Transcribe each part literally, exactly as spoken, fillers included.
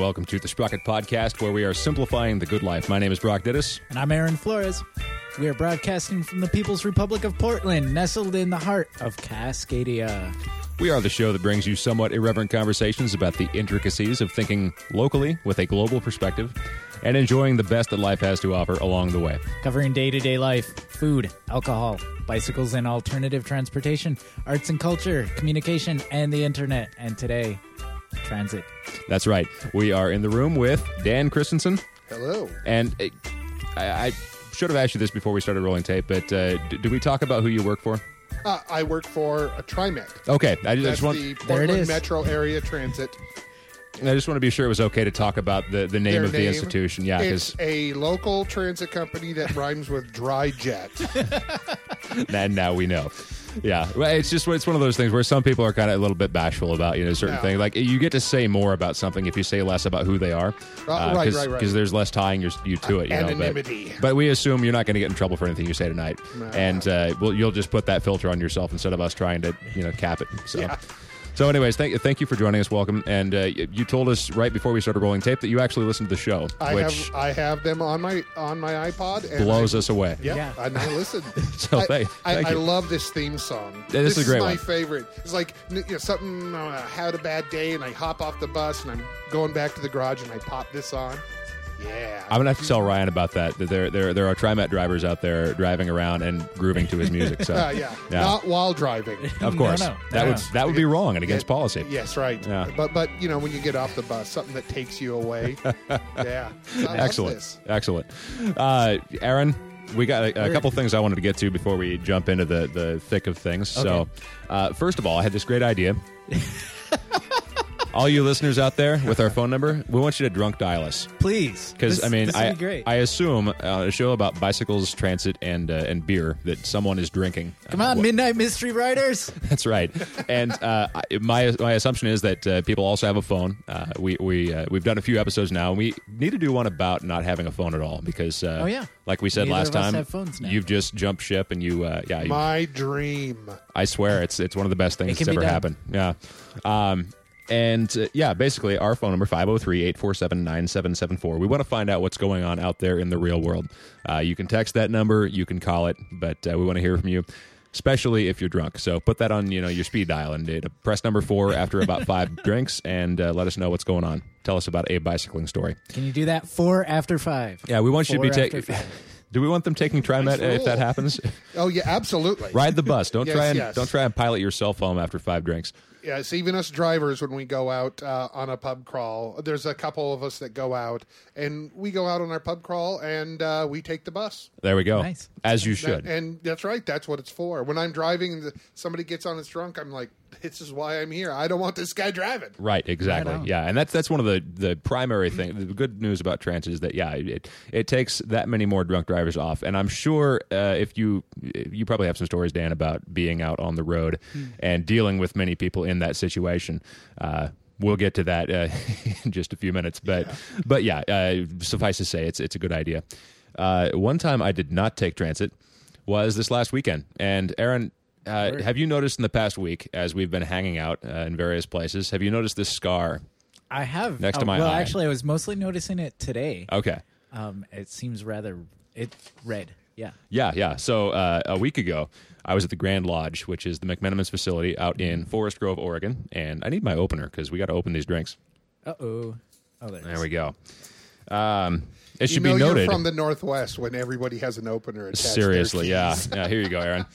welcome to the Sprocket Podcast, where we are simplifying the good life. My name is Brock Dittus. And I'm Aaron Flores. We are broadcasting from the People's Republic of Portland, nestled in the heart of Cascadia. We are the show that brings you somewhat irreverent conversations about the intricacies of thinking locally with a global perspective and enjoying the best that life has to offer along the way. Covering day-to-day life, food, alcohol, bicycles and alternative transportation, arts and culture, communication, and the internet. And today, transit. That's right. We are in the room with Dan Christensen. Hello. And uh, I, I should have asked you this before we started rolling tape, but uh, d- did we talk about who you work for? Uh, I work for a TriMet. Okay. I, I That's just want the There it Portland is. Metro Area Transit. I just want to be sure it was okay to talk about the, the name Their of the name, institution. Yeah, It's because a local transit company that rhymes with dry jet. and now we know. Yeah, well, it's just it's one of those things where some people are kind of a little bit bashful about you know certain Yeah. things. Like you get to say more about something if you say less about who they are, Uh, right, Cause, right, right. Because there's less tying your, you to it. You Anonymity. Know, but, but we assume you're not going to get in trouble for anything you say tonight, No. and uh, well, you'll just put that filter on yourself instead of us trying to you know cap it. So. Yeah. So, anyways, thank thank you for joining us. Welcome, and uh, y- you told us right before we started rolling tape that you actually listened to the show, I which have I have them on my on my iPod. And blows I, us away. Yeah, Yeah. and I listen. So I, thank- I, thank I you. love this theme song. Yeah, this is a great my one. favorite. It's like you know, something. Uh, I had a bad day, and I hop off the bus, and I'm going back to the garage, and I pop this on. Yeah, I'm gonna have to tell Ryan about that. That there, there, there are TriMet drivers out there driving around and grooving to his music. So, Uh, yeah. Yeah. Not while driving. of No, course, no, that no. would that would be wrong and against Yeah. policy. Yes, right. Yeah. But but you know when you get off the bus, something that takes you away. Yeah. I love Excellent, this. excellent. Uh, Aaron, we got a, a couple things I wanted to get to before we jump into the the thick of things. So, Okay. uh, first of all, I had this great idea. All you listeners out there with our phone number, we want you to drunk dial us. Please. Because This- I mean, this would I be great. I assume uh, a show about bicycles, transit, and uh, and beer that someone is drinking. Come on, Uh, Midnight Mystery Riders. That's right. And uh, I- my my assumption is that uh, people also have a phone. Uh, we we uh, we've done a few episodes now, and we need to do one about not having a phone at all because, uh, Oh, yeah. like we said Neither last of us time, have phones now. you've just jumped ship, and you uh, yeah. You, My dream. I swear, it's it's one of the best things It that's can ever be happened. Yeah. Um, and uh, yeah, basically, our phone number five oh three, eight four seven, nine seven seven four. We want to find out what's going on out there in the real world. Uh, you can text that number, you can call it, but uh, we want to hear from you, especially if you're drunk. So put that on you know your speed dial and uh, press number four after about five drinks, and uh, let us know what's going on. Tell us about a bicycling story. Can you do that four after five? Yeah, we want you to be Four after taking. five. Do we want them taking TriMet Nice if that rule. happens? Oh yeah, absolutely. Ride the bus. Don't Yes, try and yes. don't try and pilot your cell phone after five drinks. Yes, even us drivers, when we go out uh, on a pub crawl, there's a couple of us that go out, and we go out on our pub crawl, and uh, we take the bus. There we go. Nice. As you should. That- and that's right. That's what it's for. When I'm driving and the, somebody gets on us drunk, I'm like, this is why I'm here. I don't want this guy driving. Right, exactly. Right on. Yeah, and that's that's one of the, the primary things. The good news about transit is that yeah, it it takes that many more drunk drivers off. And I'm sure uh, if you you probably have some stories, Dan, about being out on the road and dealing with many people in that situation. Uh, we'll get to that uh, in just a few minutes, but but yeah, uh, suffice to say, it's it's a good idea. Uh, one time I did not take transit was this last weekend, and Aaron. Uh, have you noticed in the past week, as we've been hanging out uh, in various places, have you noticed this scar? I have. Next to Oh, my well, eye. actually, I was mostly noticing it today. Okay. Um, it seems rather it red. Yeah. Yeah, yeah. So uh, a week ago, I was at the Grand Lodge, which is the McMenamins facility out in Forest Grove, Oregon, and I need my opener because we got to open these drinks. Uh oh. Oh, there. it There is. we go. Um, it You should know be noted. you're from the Northwest when everybody has an opener attached to their Seriously, yeah, keys. yeah. Here you go, Aaron.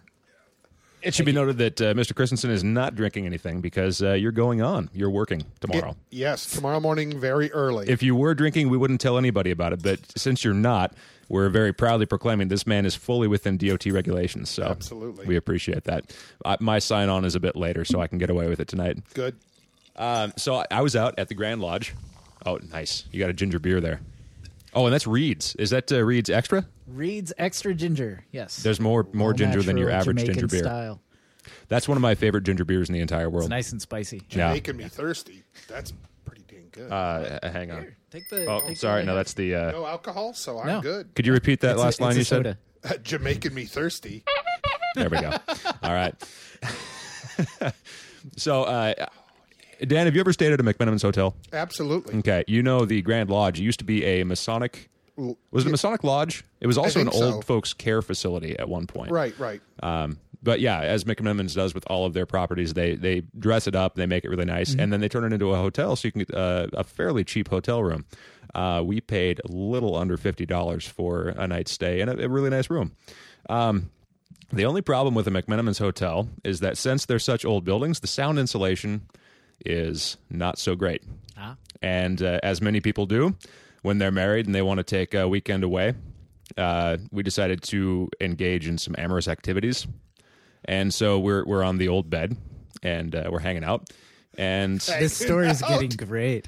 It should be noted that uh, Mister Christensen is not drinking anything because uh, you're going on. You're working tomorrow. Yes, tomorrow morning, very early. If you were drinking, we wouldn't tell anybody about it. But since you're not, we're very proudly proclaiming this man is fully within D O T regulations. So Absolutely. we appreciate that. Uh, my sign on is a bit later, so I can get away with it tonight. Good. Um, so I, I was out at the Grand Lodge. Oh, nice! You got a ginger beer there. Oh, and that's Reed's. Is that uh, Reed's Extra? Reed's Extra Ginger. Yes. There's more more All ginger than your natural average Jamaican ginger beer. Style. That's one of my favorite ginger beers in the entire It's world. nice and spicy. Yeah. Making me thirsty. That's pretty dang good. Uh, h- hang on. Here, take the. Oh, take sorry. the No, that's the. Uh, no alcohol, so I'm No. good. could you repeat that It's a- last line it's a you said? soda. Jamaican me thirsty. There we go. All right. So, uh, Dan, have you ever stayed at a McMenamins hotel? Absolutely. Okay, you know the Grand Lodge. It used to be a Masonic. Was it a Masonic lodge? It was also an think old so. folks care facility at one point. Right, right. Um, but yeah, as McMenamins does with all of their properties, they they dress it up, they make it really nice, Mm-hmm. and then they turn it into a hotel, so you can get uh, a fairly cheap hotel room. Uh, we paid a little under fifty dollars for a night's stay in a, a really nice room. Um, the only problem with a McMenamins hotel is that since they're such old buildings, the sound insulation is not so great. Ah. And uh, as many people do when they're married and they want to take a weekend away, uh, we decided to engage in some amorous activities. And so we're we're on the old bed and uh, we're hanging out. And This story is getting great.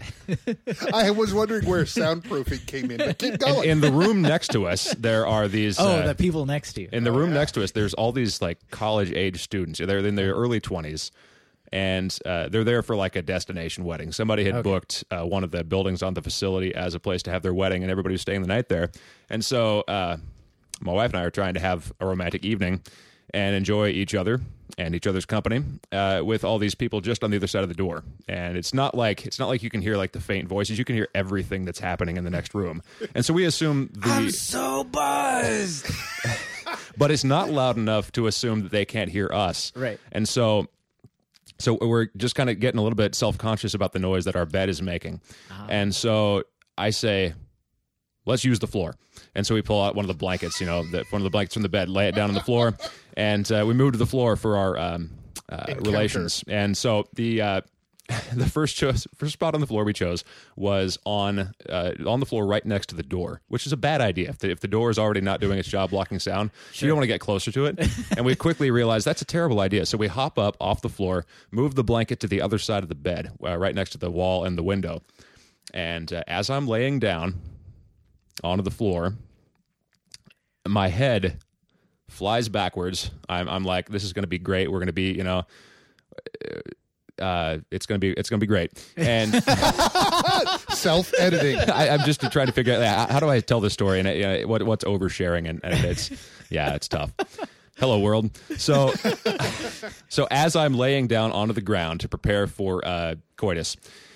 I was wondering where soundproofing came in, but keep going. in the room next to us, there are these. Oh, uh, the people next to you. in the room next to us, there's all these like college age students. They're in their early twenties. And uh, they're there for like a destination wedding. Somebody had Okay. booked uh, one of the buildings on the facility as a place to have their wedding, and everybody was staying the night there. And so uh, my wife and I are trying to have a romantic evening and enjoy each other and each other's company uh, with all these people just on the other side of the door. And it's not like it's not like you can hear like the faint voices. You can hear everything that's happening in the next room. And so we assume the I'm so buzzed. but it's not loud enough to assume that they can't hear us. Right. And so. So we're just kind of getting a little bit self-conscious about the noise that our bed is making. Uh-huh. And so I say, let's use the floor. And so we pull out one of the blankets, you know, the, one of the blankets from the bed, lay it down on the floor, and uh, we move to the floor for our um, uh, Encounter. relations. And so the uh, the first choice, first spot on the floor we chose was on uh, on the floor right next to the door, which is a bad idea. If the, if the door is already not doing its job blocking sound, you don't want to get closer to it. And we quickly realized that's a terrible idea. So we hop up off the floor, move the blanket to the other side of the bed, uh, right next to the wall and the window. And uh, as I'm laying down onto the floor, my head flies backwards. I'm, I'm like, this is going to be great. We're going to be, you know. Uh, it's gonna be it's gonna be great, and Self-editing. I, I'm just trying to figure out how, how do I tell this story and uh, you know, what what's oversharing, and, and it's yeah, it's tough. Hello, world. So, so as I'm laying down onto the ground to prepare for uh, coitus,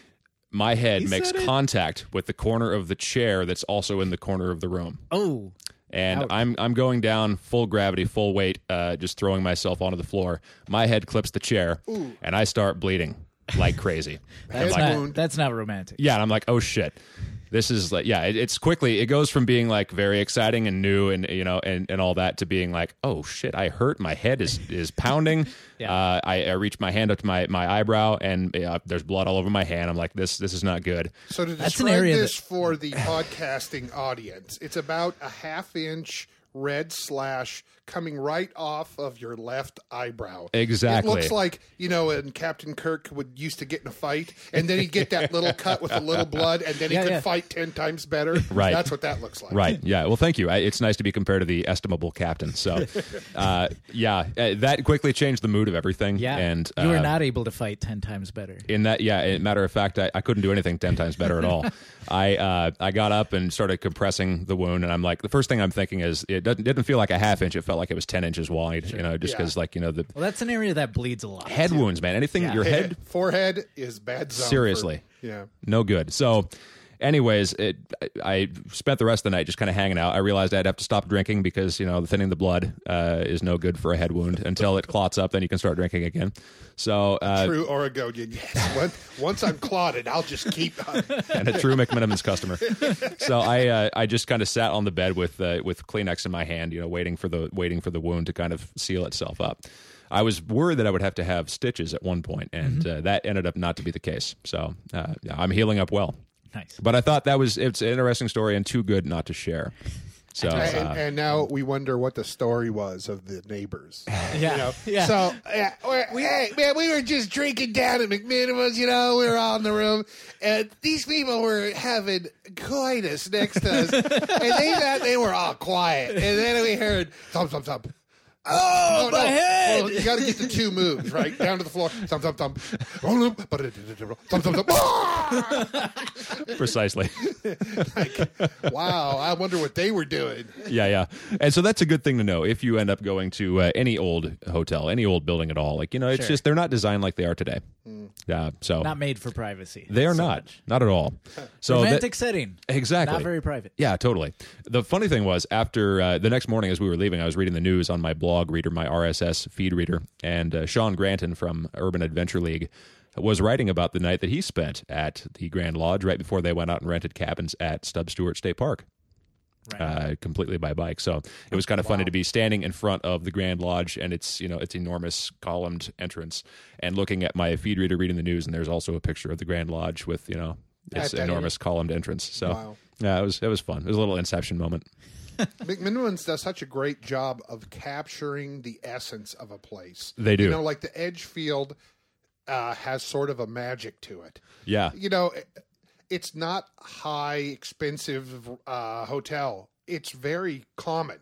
my head He makes said it. contact with the corner of the chair that's also in the corner of the room. Oh. And Ouch. I'm I'm going down full gravity, full weight, uh, just throwing myself onto the floor. My head clips the chair, and I start bleeding like crazy. Head That's like, not, wound. that's not romantic. yeah, and I'm like, oh shit, this is like, yeah, it, it's quickly. It goes from being like very exciting and new, and you know, and, and all that, to being like, oh shit, I hurt. My head is is pounding. Yeah. uh, I, I reach my hand up to my my eyebrow, and uh, there's blood all over my hand. I'm like, this this is not good. So to That's an describe area this that- for the podcasting audience, it's about a half inch red slash coming right off of your left eyebrow. Exactly. It looks like, you know, when Captain Kirk would used to get in a fight, and then he'd get that little cut with a little blood, and then he Yeah, could yeah. fight ten times better. Right. That's what that looks like. Right. Yeah. Well, thank you. I, it's nice to be compared to the estimable captain. So, uh, yeah, uh, that quickly changed the mood of everything. Yeah. And you were uh, not able to fight ten times better. in that, yeah. a Matter of fact, I, I couldn't do anything ten times better at all. I uh, I got up and started compressing the wound, and I'm like, the first thing I'm thinking is, it doesn't, didn't feel like a half inch. It felt like it was ten inches wide. You know, just Yeah. because, like, you know, the Well, that's an area that bleeds a lot. head wounds, man. Anything Yeah. your head, Head, forehead is bad zone. for- Seriously. yeah. no good. So, anyways, it, I, I spent the rest of the night just kind of hanging out. I realized I'd have to stop drinking because, you know, the thinning the blood uh, is no good for a head wound until it clots up. Then you can start drinking again. So, uh, True Oregonian. Yes. Once, once I'm clotted, I'll just keep. and a true McMenamins customer. So I uh, I just kind of sat on the bed with uh, with Kleenex in my hand, you know, waiting for the waiting for the wound to kind of seal itself up. I was worried that I would have to have stitches at one point, and Mm-hmm. uh, that ended up not to be the case. So uh, yeah, I'm healing up well. Nice. But I thought that was it's an interesting story and too good not to share. So and, uh, and now we wonder what the story was of the neighbors. Yeah. You know? yeah. So, yeah, we're, hey, man, we were just drinking down at McMenamins, you know, we were all in the room, and these people were having coitus next to us, and they thought they were all quiet. And then we heard thump, thump, thump. Oh, my head! Well, you got to get the two moves, right? Down to the floor. Thump, thump, thump. Thump, thump, thump. precisely. Wow, I wonder what they were doing. Yeah, yeah. And so that's a good thing to know if you end up going to uh, any old hotel, any old building at all. Like, you know, it's Sure. just they're not designed like they are today. Uh, so Not made for privacy. they are so not, much. not at all. So Romantic that- setting. exactly. Not very private. Yeah, totally. The funny thing was, after uh, the next morning as we were leaving, I was reading the news on my blog reader, my R S S feed reader, and uh, Sean Granton from Urban Adventure League was writing about the night that he spent at the Grand Lodge right before they went out and rented cabins at Stubbs Stewart State Park. Right. Uh, completely by bike. So it was kind of funny to be standing in front of the Grand Lodge and its, you know, its enormous columned entrance and looking at my feed reader reading the news, and there's also a picture of the Grand Lodge with, you know, its At the- enormous columned entrance. So Wow. yeah, it was it was fun. It was a little Inception moment. McMinimans does such a great job of capturing the essence of a place. They do. You know, like the Edgefield uh, has sort of a magic to it. Yeah. You know, it- it's not high, expensive uh, hotel. It's very common,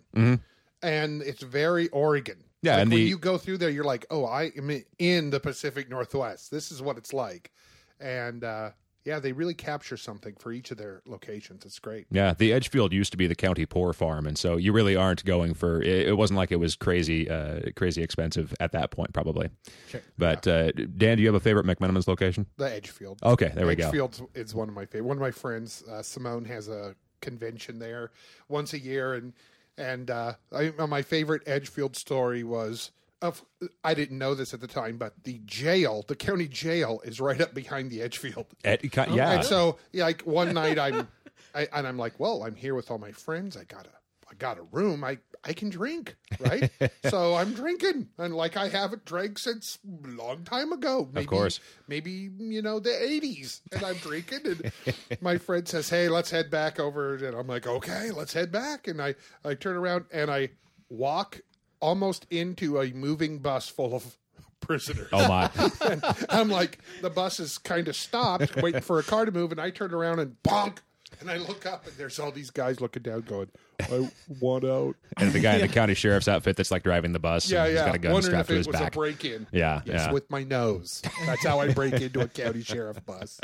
and it's very Oregon. Yeah, Like and when the- you go through there, you're like, "Oh, I am in the Pacific Northwest. This is what it's like." And uh, yeah, they really capture something for each of their locations. It's great. Yeah, the Edgefield used to be the county poor farm, and so you really aren't going for. It, it wasn't like it was crazy, uh, crazy expensive at that point, probably. Sure. But uh, Dan, do you have a favorite McMenamins location? The Edgefield. Okay, there we go. Edgefield is one of my favorite. One of my friends, uh, Simone, has a convention there once a year, and and uh, I, my favorite Edgefield story was. Of, I didn't know this at the time, but the jail, the county jail, is right up behind the Edgefield. Ed, yeah, And so, yeah, like one night, I'm, I, and I'm like, well, I'm here with all my friends. I got a, I got a room. I, I can drink, right? So I'm drinking, and like I haven't drank since a long time ago. Maybe, Of course. maybe you know the eighties, and I'm drinking, and my friend says, "Hey, let's head back over," and I'm like, "Okay, let's head back." And I, I turn around and I walk almost into a moving bus full of prisoners. oh my, And I'm like, the bus is kind of stopped, waiting for a car to move, and I turn around and bonk, and I look up, and there's all these guys looking down, going, "I want out." and the guy in the county sheriff's outfit that's like driving the bus. Yeah, and he's yeah. got a gun Wondering strapped if to it his was back. a break-in. Yeah, Yes, yeah. with my nose. That's how I break into a county sheriff bus.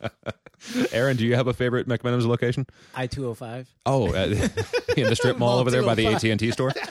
Aaron, do you have a favorite McMenamins location? I two oh five. Oh, uh, in the strip mall Mall over there by the two oh A five. T and T store.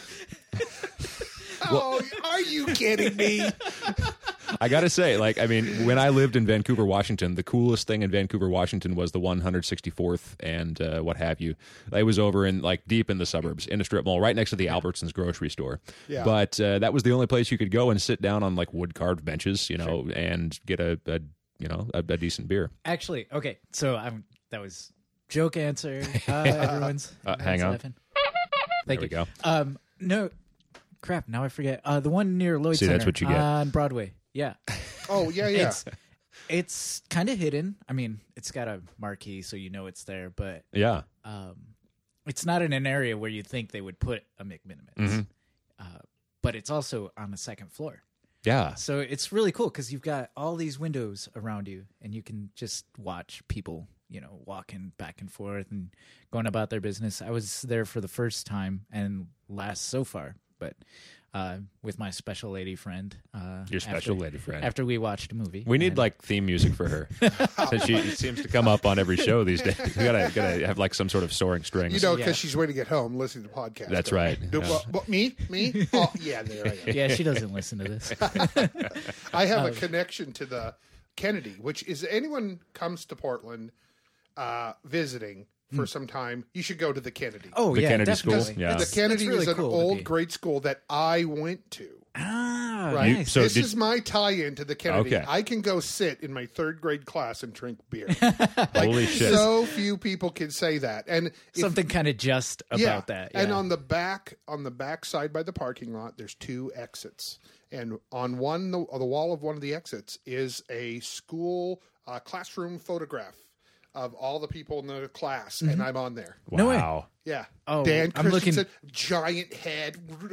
Oh, are you kidding me? I gotta say, like, I mean, when I lived in Vancouver, Washington, the coolest thing in Vancouver, Washington was the one hundred sixty-fourth and uh, what have you. I was over in like deep in the suburbs in a strip mall right next to the Albertsons grocery store. Yeah. But uh, that was the only place you could go and sit down on like wood carved benches, you know, and get a, a you know a, a decent beer. Actually, okay. So I'm, that was joke answer. Uh, everyone's Uh, hang on. laughing. Thank There we you. go. Um, no, crap. Now I forget. Uh, the one near Lloyd See, Center that's what you get. on Broadway. Yeah, Oh, yeah, yeah. it's it's kind of hidden. I mean, it's got a marquee, so you know it's there, but Yeah. um, it's not in an area where you think they would put a McMinimans. Mm-hmm. Uh, but it's also on the second floor. Yeah. So it's really cool because you've got all these windows around you, and you can just watch people, you know, walking back and forth and going about their business. I was there for the first time and last so far, but uh, with my special lady friend. Uh, Your special after, lady friend. After we watched a movie. We need And- like theme music for her, since she seems to come up on every show these days. We gotta gotta have like some sort of soaring strings. You know, because Yeah. she's waiting at home listening to podcasts. That's going, right. Do, Yeah. what, what, me? Me? Oh, yeah, there I am. Yeah, she doesn't listen to this. I have Um, a connection to the Kennedy, which is anyone comes to Portland uh, visiting for some time, you should go to the Kennedy. Oh, The yeah, Kennedy School? definitely. Yeah. the It's- Kennedy it's really is an cool to old be- grade school that I went to. Ah, Right. nice. So this did- is my tie-in to the Kennedy. Okay. I can go sit in my third grade class and drink beer. Holy shit! So few people can say that, and if- Something kind of just about yeah. that. And yeah. on the back, on the back side by the parking lot, there's two exits, and on one, the, on the wall of one of the exits is a school uh, classroom photograph of all the people in the class, and I'm on there. No way. Wow. Yeah. Oh, Dan I'm looking- Christensen, giant head.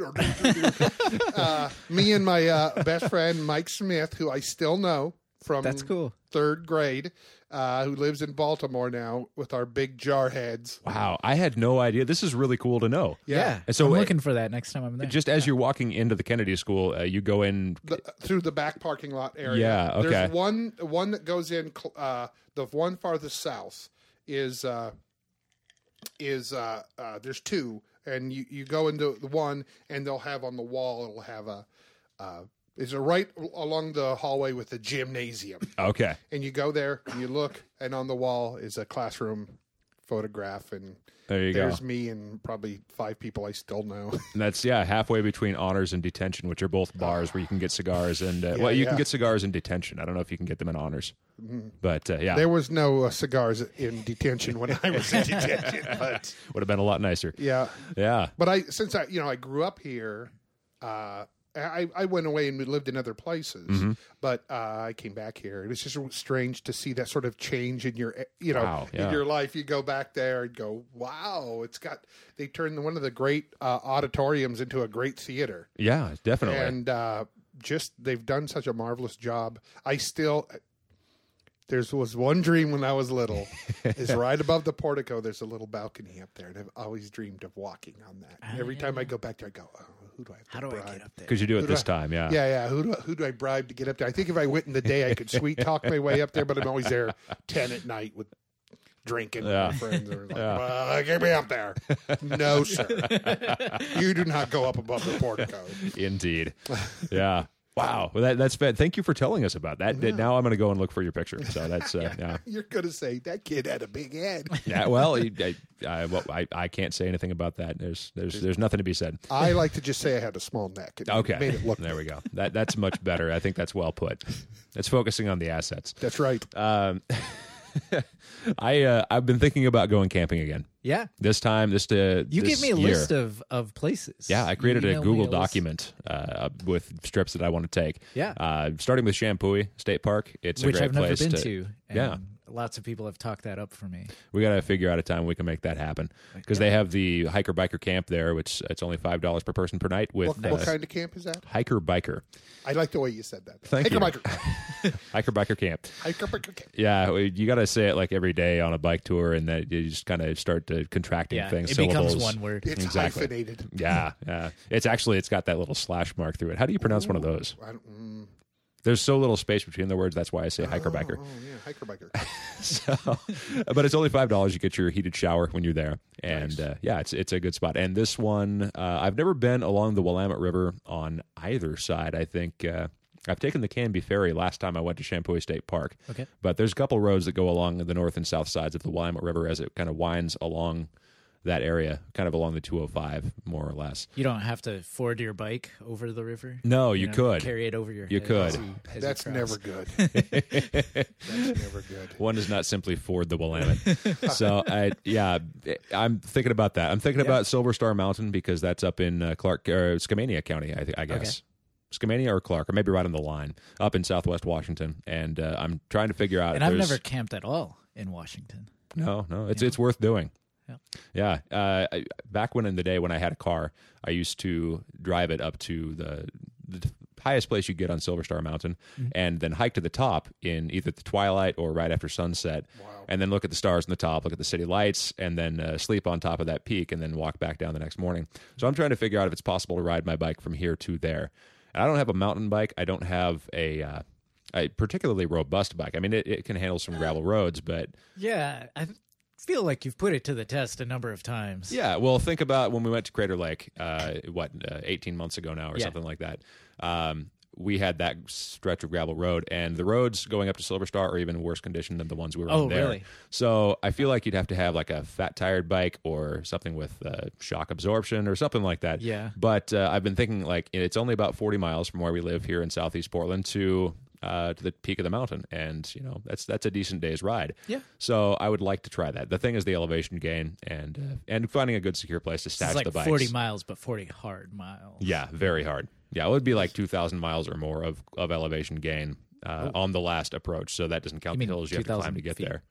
uh, me and my uh, best friend Mike Smith, who I still know from That's cool. third grade, uh, who lives in Baltimore now, with our big jar heads. Wow. I had no idea. This is really cool to know. Yeah. And so, I'm uh, looking for that next time I'm there. Just as you're walking into the Kennedy School, uh, you go in. The, through the back parking lot area. Yeah, okay. There's one one that goes in. cl- Uh, the one farthest south is uh, is uh, uh, there's two, and you, you go into the one, and they'll have on the wall. It'll have a uh, It's right along the hallway with the gymnasium. Okay. And you go there and you look, and on the wall is a classroom photograph, and There you there's go. me and probably five people I still know. And that's, yeah, halfway between honors and detention, which are both bars where you can get cigars. And, uh, Yeah, well, you can yeah. get cigars in detention. I don't know if you can get them in honors. But, uh, yeah, There was no uh, cigars in detention when I was in detention, but would have been a lot nicer. yeah. Yeah. But I, since I, you know, I grew up here, uh, I, I went away and we lived in other places, Mm-hmm. but uh, I came back here. And it's just strange to see that sort of change in your, you know, Wow, yeah. in your life. You go back there and go, wow, it's got, they turned one of the great uh, auditoriums into a great theater. Yeah, definitely. And uh, just, they've done such a marvelous job. I still, there's was one dream when I was little, is right above the portico, there's a little balcony up there. And I've always dreamed of walking on that. And every time I go back there, I go, oh, who do I have to How do I bribe? get up there? Because you do it Who do this I- time, yeah. Yeah, yeah. Who do, who do I bribe to get up there? I think if I went in the day, I could sweet talk my way up there, but I'm always there ten at night with drinking Yeah. with my friends. They're like, Yeah. well, get me up there. No, sir. You do not go up above the portico. Indeed. Yeah. Wow. Well, that, that's bad. Thank you for telling us about that. Now I'm going to go and look for your picture. So that's, uh, yeah. You're going to say, that kid had a big head. Yeah. Well, I, I, well I, I can't say anything about that. There's, there's, there's nothing to be said. I like to just say I had a small neck. It Okay. made it look There we go. That, that's much better. I think that's well put. That's focusing on the assets. That's right. Um, I, uh, I've been thinking about going camping again. Yeah. This time, this uh, You this gave me a year. list of, of places. Yeah, I created You a emailed me Google list. document uh, with strips that I want to take. Yeah. uh, starting with Shampooey State Park. It's a Which great I've never place been to. to. And Yeah. lots of people have talked that up for me. We got to figure out a time we can make that happen because they have the hiker biker camp there, which it's only five dollars per person per night with What, what uh, kind of camp is that? hiker biker. I like the way you said that. Thank hiker, you. Biker. Hiker biker camp. Hiker biker camp. Yeah, you got to say it like every day on a bike tour, and that you just kind of start to contracting Yeah. things. It syllables. becomes one word. It's Exactly. hyphenated. Yeah, yeah. It's actually it's got that little slash mark through it. How do you pronounce one of those? I don't, mm, There's so little space between the words. That's why I say hiker biker. oh, yeah, hiker biker. So, but it's only five dollars. You get your heated shower when you're there, and Nice. uh, yeah, it's it's a good spot. And this one, uh, I've never been along the Willamette River on either side. I think uh, I've taken the Canby Ferry last time I went to Shampooey State Park. Okay. But there's a couple roads that go along the north and south sides of the Willamette River as it kind of winds along that area, kind of along the two oh five, more or less. You don't have to ford your bike over the river. No, you know, could. carry it over your You head. could. as you- as you That's cross. never good. That's never good. One does not simply ford the Willamette. So, I, yeah, I'm thinking about that. I'm thinking Yeah. about Silver Star Mountain because that's up in uh, Clark, or Skamania County, I, th- I guess. Skamania or Clark, or maybe right on the line, up in Southwest Washington. And uh, I'm trying to figure out. And if I've there's- never camped at all in Washington. No, no, it's Yeah. it's worth doing. Yeah. Yeah. Uh, I, back when in the day when I had a car, I used to drive it up to the, the highest place you get on Silver Star Mountain, Mm-hmm. and then hike to the top in either the twilight or right after sunset, Wow. and then look at the stars on the top, look at the city lights, and then uh, sleep on top of that peak, and then walk back down the next morning. So I'm trying to figure out if it's possible to ride my bike from here to there. And I don't have a mountain bike. I don't have a. Uh, a particularly robust bike. I mean, it, it can handle some gravel roads, but Yeah, I feel like you've put it to the test a number of times. yeah, well, think about when we went to Crater Lake, uh, what, uh, eighteen months ago now or Yeah. something like that. Um, we had that stretch of gravel road, and the roads going up to Silver Star are even worse condition than the ones we were Oh, on there. really? So I feel like you'd have to have like a fat-tired bike or something with uh, shock absorption or something like that. Yeah. But uh, I've been thinking like it's only about forty miles from where we live here in Southeast Portland to uh, to the peak of the mountain, and you know that's that's a decent day's ride. Yeah. So I would like to try that. The thing is the elevation gain and uh, and finding a good secure place to stash It's like the bikes. forty miles, but forty hard miles. Yeah, very hard. Yeah, it would be like two thousand miles or more of, of elevation gain uh, on the last approach. So that doesn't count You the mean hills you have to climb 2,000 to get feet? there.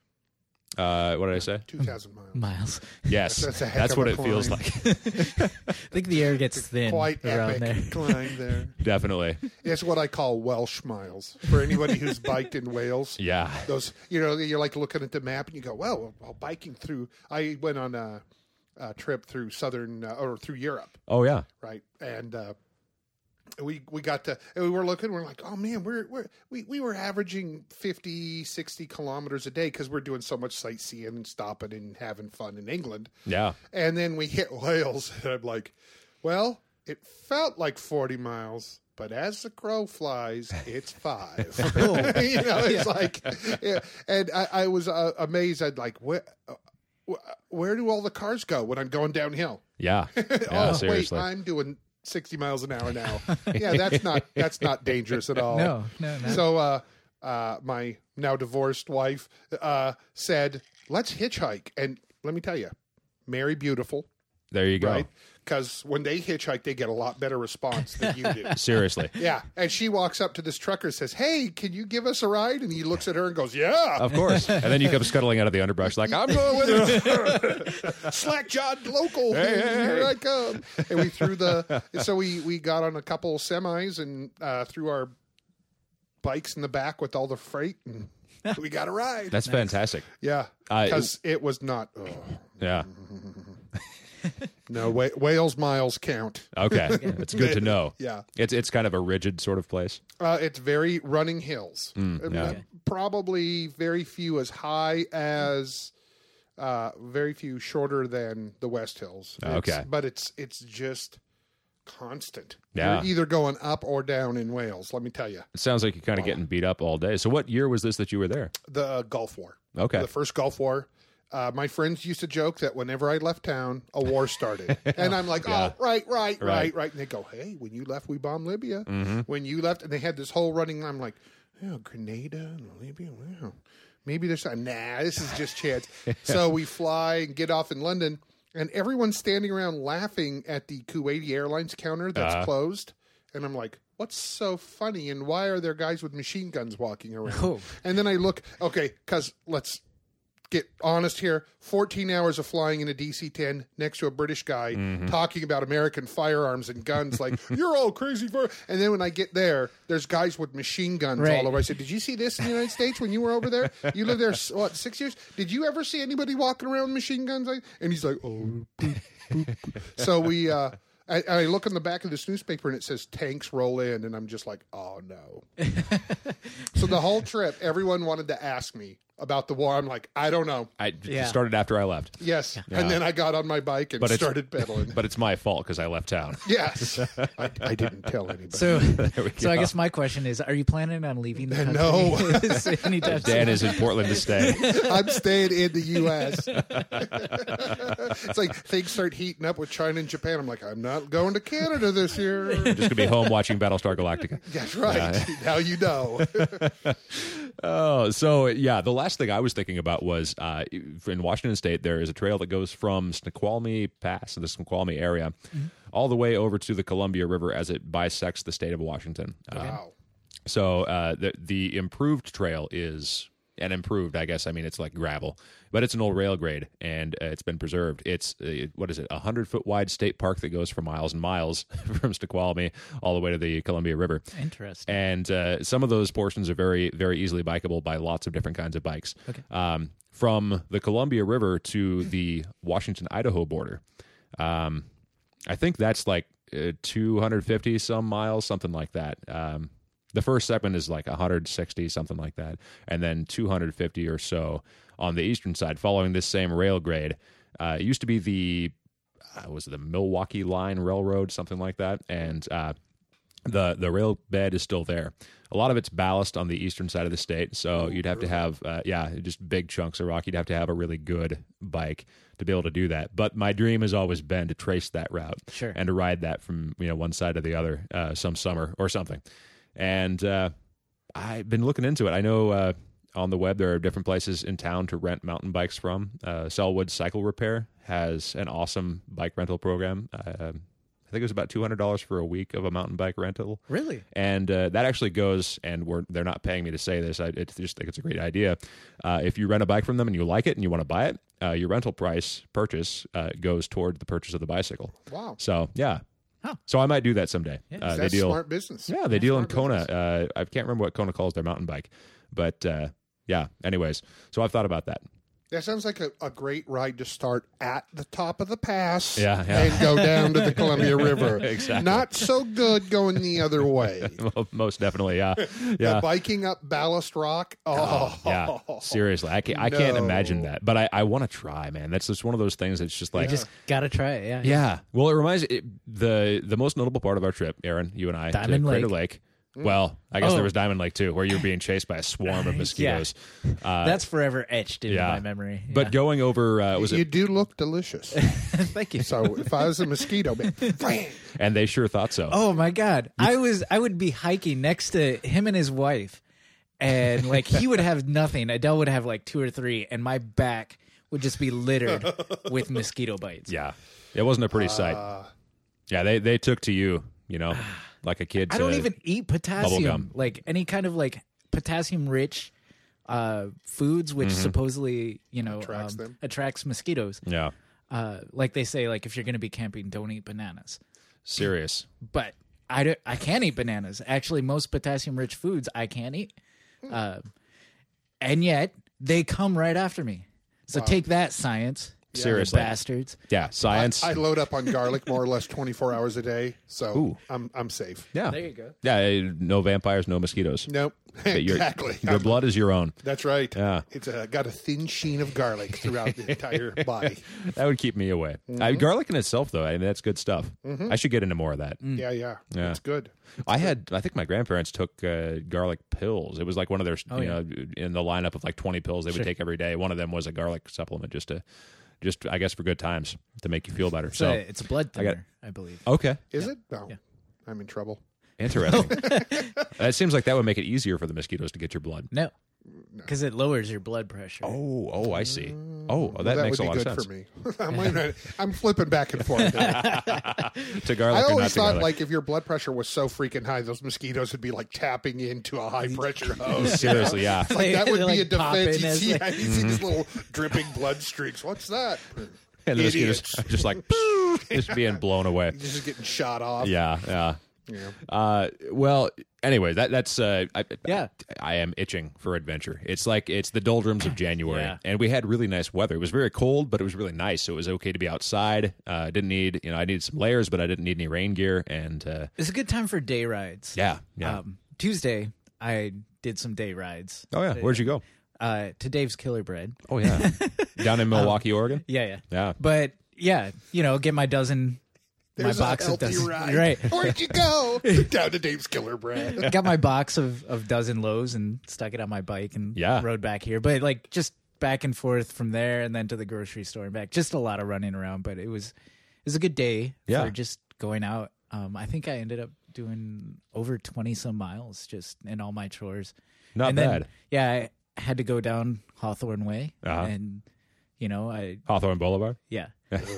Uh, what did I say? two thousand miles. Miles. Yes, That's a heck that's of what a it feels climb. like. I think the air gets thin Quite around epic there. climb there. Definitely. It's what I call Welsh miles. For anybody who's biked in Wales, Yeah. those, you know, you're like looking at the map and you go, well, while biking through, I went on a, a trip through southern, uh, or through Europe, Oh yeah. right? And uh, we we got to, and we were looking, we're like, oh man, we're, we're we, we were averaging fifty, sixty kilometers a day because we're doing so much sightseeing and stopping and having fun in England. Yeah. And then we hit Wales, and I'm like, well, it felt like forty miles, but as the crow flies, it's five. You know, it's like, yeah. And I, I was uh, amazed. I'd like, where, uh, where do all the cars go when I'm going downhill? Yeah. Yeah, oh, seriously. wait, I'm doing sixty miles an hour now. Yeah, that's not that's not dangerous at all. No, no, no. So, uh, uh, my now divorced wife uh, said, "Let's hitchhike." And let me tell you, Mary Beautiful, There you go. right? Because when they hitchhike, they get a lot better response than you do. Seriously. Yeah, and she walks up to this trucker and says, "Hey, can you give us a ride?" And he looks at her and goes, "Yeah." Of course. And then you come scuttling out of the underbrush like, I'm going with it. Slack jawed local. Hey, hey, Here hey. I come. And we threw the. So we we got on a couple semis and uh, threw our bikes in the back with all the freight, and we got a ride. That's fantastic. Yeah, Uh, because it was not. Oh. Yeah. No, Wa- Wales miles count. Okay. It's good to know. Yeah. It's it's kind of a rigid sort of place. Uh, it's very running hills. Mm, yeah. Uh, Probably very few as high as, uh, very few shorter than the West Hills. It's- Okay. but it's it's just constant. Yeah. You're either going up or down in Wales. Let me tell you, It sounds like you're kind of getting beat up all day. So what year was this that you were there? the Gulf War. Okay. The first Gulf War. Uh, my friends used to joke that whenever I left town, a war started. And I'm like, Yeah. oh, right, right, Right. right, right. And they go, hey, when you left, we bombed Libya. Mm-hmm. When you left, and they had this whole running, I'm like, oh, Grenada and Libya, wow. Maybe there's some, nah, this is just chance. So we fly and get off in London, and everyone's standing around laughing at the Kuwaiti Airlines counter that's Uh-huh. closed. And I'm like, what's so funny? And why are there guys with machine guns walking around? Oh. And then I look, okay, because let's get honest here. fourteen hours of flying in a D C ten next to a British guy Mm-hmm. talking about American firearms and guns, like, you're all crazy for. And then when I get there, there's guys with machine guns Right. all over. I said, did you see this in the United States when you were over there? You lived there, what, six years? Did you ever see anybody walking around with machine guns? And he's like, oh, boop, boop, boop. So we, uh, I, I look on the back of this newspaper and it says tanks roll in, and I'm just like, oh no. So the whole trip, everyone wanted to ask me about the war. I'm like, I don't know. I Yeah. started after I left. Yes. Yeah. And then I got on my bike and But it's- started pedaling. But it's my fault because I left town. Yes. I, I didn't tell anybody. So, we so I go. guess my question is: are you planning on leaving the country? No. Anytime Dan soon? is in Portland to stay. I'm staying in the U S It's like things start heating up with China and Japan. I'm like, I'm not going to Canada this year. Just going to be home watching Battlestar Galactica. That's right. Now you know. Oh, so yeah, the last thing I was thinking about was uh, in Washington State, there is a trail that goes from Snoqualmie Pass, the Snoqualmie area, all the way over to the Columbia River as it bisects the state of Washington. Uh, Wow. So uh, the the improved trail is and improved. I guess I mean it's like gravel, but it's an old rail grade and uh, it's been preserved. It's uh, what is it? A hundred foot wide state park that goes for miles and miles from Snoqualmie all the way to the Columbia River. Interesting. And uh, some of those portions are very very easily bikeable by lots of different kinds of bikes. Okay. Um, from the Columbia River to the Washington Idaho border, um, I think that's like uh, two hundred fifty some miles, something like that. Um, The first segment is like one hundred sixty, something like that, and then two hundred fifty or so on the eastern side, following this same rail grade. Uh, it used to be the uh, was it the Milwaukee Line Railroad, something like that, and uh, the the rail bed is still there. A lot of it's ballast on the eastern side of the state, so you'd have to have uh, yeah, just big chunks of rock. You'd have to have a really good bike to be able to do that. But my dream has always been to trace that route Sure. and to ride that from you know one side to the other uh, some summer or something. And uh, I've been looking into it. I know uh, on the web there are different places in town to rent mountain bikes from. Uh, Selwood Cycle Repair has an awesome bike rental program. Uh, I think it was about two hundred dollars for a week of a mountain bike rental. Really? And uh, that actually goes, and we're, they're not paying me to say this. I it, just think it's a great idea. Uh, if you rent a bike from them and you like it and you want to buy it, uh, your rental price purchase uh, goes toward the purchase of the bicycle. Wow. So, yeah. Huh. So I might do that someday. Yeah. Uh, they That's deal, smart business. yeah, they deal in Smart Kona. business. Uh, I can't remember what Kona calls their mountain bike, but uh, yeah. Anyways, so I've thought about that. That sounds like a, a great ride to start at the top of the pass Yeah, yeah. and go down to the Columbia River. Exactly. Not so good going the other way. Well, most definitely, yeah, Yeah. yeah. Biking up Ballast Rock. Oh, Yeah, seriously, I can't, I can't No. imagine that, but I, I want to try, man. That's just one of those things that's just like, Just gotta try it. Yeah. yeah. Well, it reminds it, the the most notable part of our trip, Aaron, you and I, Diamond to Crater Lake. Lake. Well, I guess Oh. there was Diamond Lake too, where you were being chased by a swarm of mosquitoes. Uh, That's forever etched into yeah. my memory. But Yeah. going over, uh, was you it? do look delicious. Thank you. So if I was a mosquito, man, bang. And they sure thought so. Oh my god. I was I would be hiking next to him and his wife, and like he would have nothing. Adele would have like two or three, and my back would just be littered with mosquito bites. Yeah, it wasn't a pretty sight. Uh, Yeah, they they took to you, you know, like a kid. I to don't even eat gum. potassium. Like any kind of like potassium rich uh foods which supposedly, you know, Attracts um, them. attracts mosquitoes. Yeah, Uh like they say, like if you're gonna be camping, don't eat bananas. serious. But I, don't, I can't eat bananas. Actually, most potassium rich foods I can't eat. Uh, and yet, they come right after me. So take that, science. you Seriously. bastards. Yeah, science. I load up on garlic more or less twenty-four hours a day, so Ooh. I'm I'm safe. yeah, There you go. yeah. eh, No vampires, no mosquitoes. Nope, But your- exactly. Your blood is your own. That's right. Yeah. It's uh, got a thin sheen of garlic throughout the entire body. That would keep me away. Uh, garlic in itself, though, I mean, that's good stuff. I should get into more of that. Yeah, yeah, Yeah. It's good. I had, I think my grandparents took uh, garlic pills. It was like one of their, Oh, you yeah. know, in the lineup of like twenty pills they would Sure. take every day. One of them was a garlic supplement, just to, just I guess for good times to make you feel better. So So it's a blood I got- thinner, I, believe. okay, Is it? No, Yeah. I'm in trouble. interesting. It seems like that would make it easier for the mosquitoes to get your blood. No, because it lowers your blood pressure. Oh, oh, I see. Oh, well, that, Well, that makes would a be lot good of sense. for me. I'm, wondering- I'm flipping back and forth. there. To garlic I or not always to thought, garlic. like, if your blood pressure was so freaking high, those mosquitoes would be like tapping into a high pressure hose. Seriously, yeah. Like that would They, be a like, pop defense. in You as see, they- you see these little dripping blood streaks. What's that? And the mosquitoes Idiots. are just like just being blown away. This is getting shot off. Yeah, yeah. Yeah. Uh, well, anyway, that that's uh, I, Yeah. I, I am itching for adventure. It's like it's the doldrums of January, Yeah. and we had really nice weather. It was very cold, but it was really nice, so it was okay to be outside. Uh, didn't need, you know, I needed some layers, but I didn't need any rain gear. And uh, It's a good time for day rides. yeah, yeah. Um, Tuesday, I did some day rides. oh yeah, where'd you go? Uh, to Dave's Killer Bread. Oh yeah, down in Milwaukee, Oregon. Yeah, yeah. Yeah. But yeah, you know, get my dozen, There's my box a of healthy dozen. ride. Right. Where'd you go? Down to Dave's Killer Bread. Got my box of, of dozen loaves and stuck it on my bike and Yeah. rode back here. But like just back and forth from there and then to the grocery store and back. Just a lot of running around, but it was it was a good day Yeah. for just going out. Um, I think I ended up doing over twenty some miles just in all my chores. Not and bad. Then, yeah, I had to go down Hawthorne Way Uh-huh. and you know, I Hawthorne Boulevard. yeah.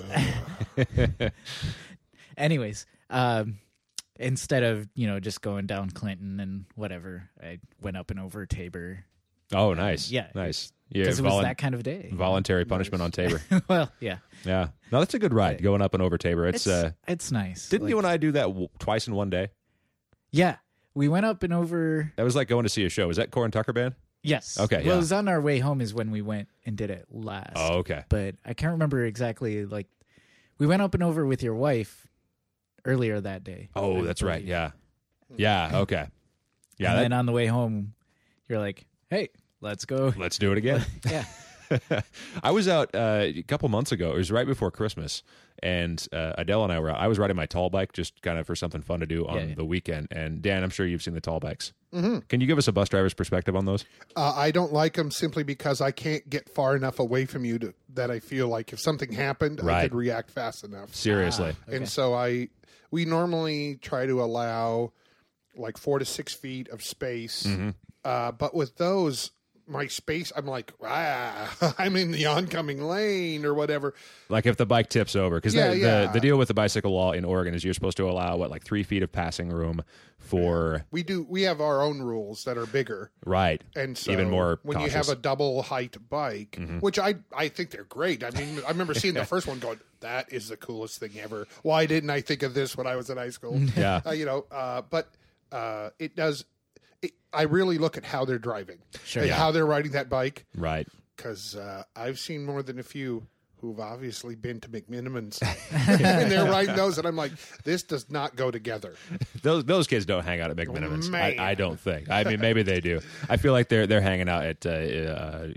Anyways, um, instead of you know just going down Clinton and whatever, I went up and over Tabor. Oh, nice. Yeah. nice. Yeah, Because it was volun- that kind of day. voluntary punishment on Tabor. Well, yeah, Yeah, no, that's a good ride going up and over Tabor. It's, it's uh, it's nice. didn't Like, you and I do that w- twice in one day? Yeah, we went up and over. That was like going to see a show. Was that Corin Tucker Band? Yes. Okay, Well, yeah. it was on our way home is when we went and did it last. Oh, okay. But I can't remember exactly. Like, we went up and over with your wife earlier that day. Oh, I that's right. believe. Yeah, yeah. Okay. Yeah, and that, then on the way home, you're like, "Hey, let's go." let's do it again. Yeah. I was out uh, a couple months ago. It was right before Christmas, and uh, Adele and I were out. I was riding my tall bike just kind of for something fun to do on Yeah, yeah. the weekend. And Dan, I'm sure you've seen the tall bikes. Mm-hmm. Can you give us a bus driver's perspective on those? Uh, I don't like them simply because I can't get far enough away from you to, that I feel like if something happened, I Right. could react fast enough. Seriously. Okay. And so I, we normally try to allow like four to six feet of space. Mm-hmm. Uh, but with those, my space, I'm like, ah, I'm in the oncoming lane or whatever. Like if the bike tips over, because Yeah, the, yeah. the the deal with the bicycle law in Oregon is you're supposed to allow what like three feet of passing room for We do. We have our own rules that are bigger, right, and so even more when cautious. you have a double height bike, Mm-hmm. which I I think they're great. I mean, I remember seeing the first one going, "That is the coolest thing ever." Why didn't I think of this when I was in high school? Yeah. uh, you know. Uh, but uh, it does. It, I really look at how they're driving, Sure. and Yeah. how they're riding that bike. right. because uh, I've seen more than a few who've obviously been to McMinimans, and they're writing those, and I'm like, this does not go together. Those those kids don't hang out at McMinimans. I, Man. I don't think. I mean, maybe they do. I feel like they're they're hanging out at uh, uh,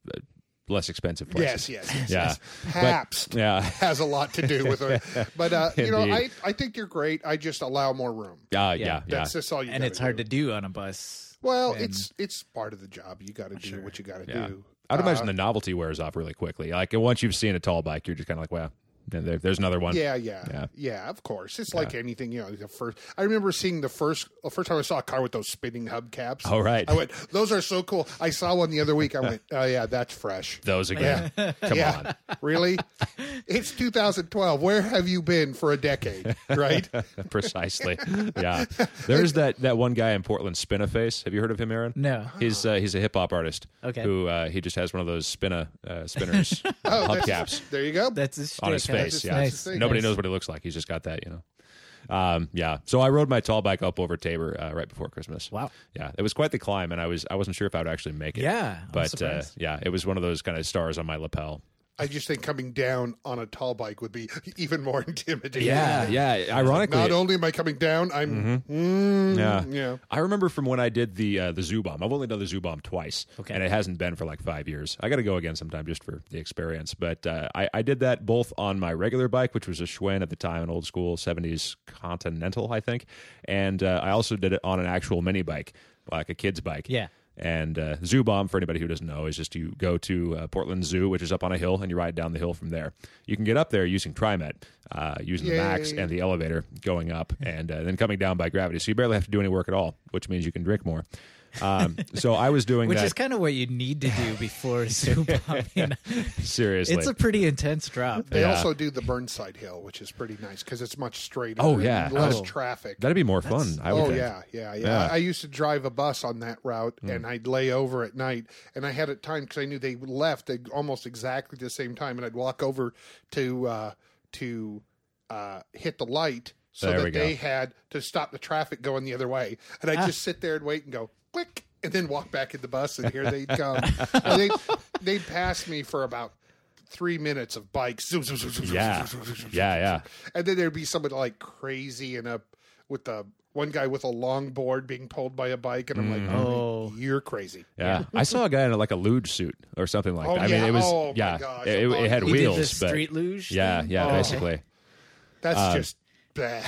less expensive places. Yes, yes, yes. Yeah. yes. But- Pabst yeah. has a lot to do with it. But, uh, you know, I, Indeed. I think you're great. I just allow more room. Uh, yeah, yeah. That's just all you and gotta it's hard do. to do on a bus. Well, and- it's it's part of the job. You got to do what you got to Yeah. do. I'd Uh, imagine the novelty wears off really quickly. Like once you've seen a tall bike, you're just kind of like, well, there, there's another one. Yeah, yeah, Yeah. yeah, Of course, it's like anything. You know, the first. I remember seeing the first the first time I saw a car with those spinning hubcaps. Oh, right. I went, those are so cool. I saw one the other week. I went, oh yeah, that's fresh. Those again. Come yeah, on. really? It's two thousand twelve. Where have you been for a decade? Right? Precisely. Yeah. There's that, that one guy in Portland, Spinaface. Have you heard of him, Aaron? No. He's uh, he's a hip hop artist. Okay. Who uh, he just has one of those spinna uh, spinners Oh, that's- hubcaps There you go. That's his on his shtick, huh? face. That's Yeah. his thing. Nobody Nice. knows what he looks like. He's just got that, you know. Um, yeah. So I rode my tall bike up over Tabor uh, right before Christmas. Wow. Yeah. It was quite the climb, and I was I wasn't sure if I would actually make it. Yeah, I'm But uh, surprised. yeah, it was one of those kind of stars on my lapel. I just think coming down on a tall bike would be even more intimidating. Yeah, yeah. Ironically, Not only am I coming down, I'm. Mm, Yeah. yeah. I remember from when I did the uh, the Zoo Bomb. I've only done the Zoo Bomb twice, Okay. and it hasn't been for like five years. I got to go again sometime just for the experience. But uh, I, I did that both on my regular bike, which was a Schwinn at the time, an old school seventies Continental, I think, and uh, I also did it on an actual mini bike, like a kid's bike. Yeah. And uh, Zoo Bomb, for anybody who doesn't know, is just you go to uh, Portland Zoo, which is up on a hill, and you ride down the hill from there. You can get up there using TriMet, uh, using the Max Yay. and the elevator going up, and uh, then coming down by gravity. So you barely have to do any work at all, which means you can drink more. Um, so I was doing Which that is kind of what you need to do before Zoom bombing. seriously. It's a pretty intense drop. They Yeah. also do the Burnside Hill, which is pretty nice because it's much straighter. Oh, and yeah. less Oh. traffic. That'd be more fun. I would Oh think. yeah, yeah, yeah, Yeah. Hmm. I, I used to drive a bus on that route, and I'd lay over at night, and I had it timed because I knew they left at almost exactly the same time, and I'd walk over to uh, to uh, hit the light so There we that go. they had to stop the traffic going the other way, and I'd just sit there and wait and go click, and then walk back in the bus, and here they'd come. And they'd, they'd pass me for about three minutes of bikes. Zoom, zoom, zoom, zoom, zoom, Yeah. zoom, zoom, zoom, Yeah, zoom, yeah. zoom. And then there'd be somebody like crazy and up with the one guy with a long board being pulled by a bike, and I'm like, Mm-hmm. oh, you're crazy. Yeah, I saw a guy in like a luge suit or something like Oh, that. I yeah. mean, it was Oh, my yeah, gosh. it, it had He He wheels, did the but street luge. yeah, thing? yeah, Oh. basically. That's Uh, just bad.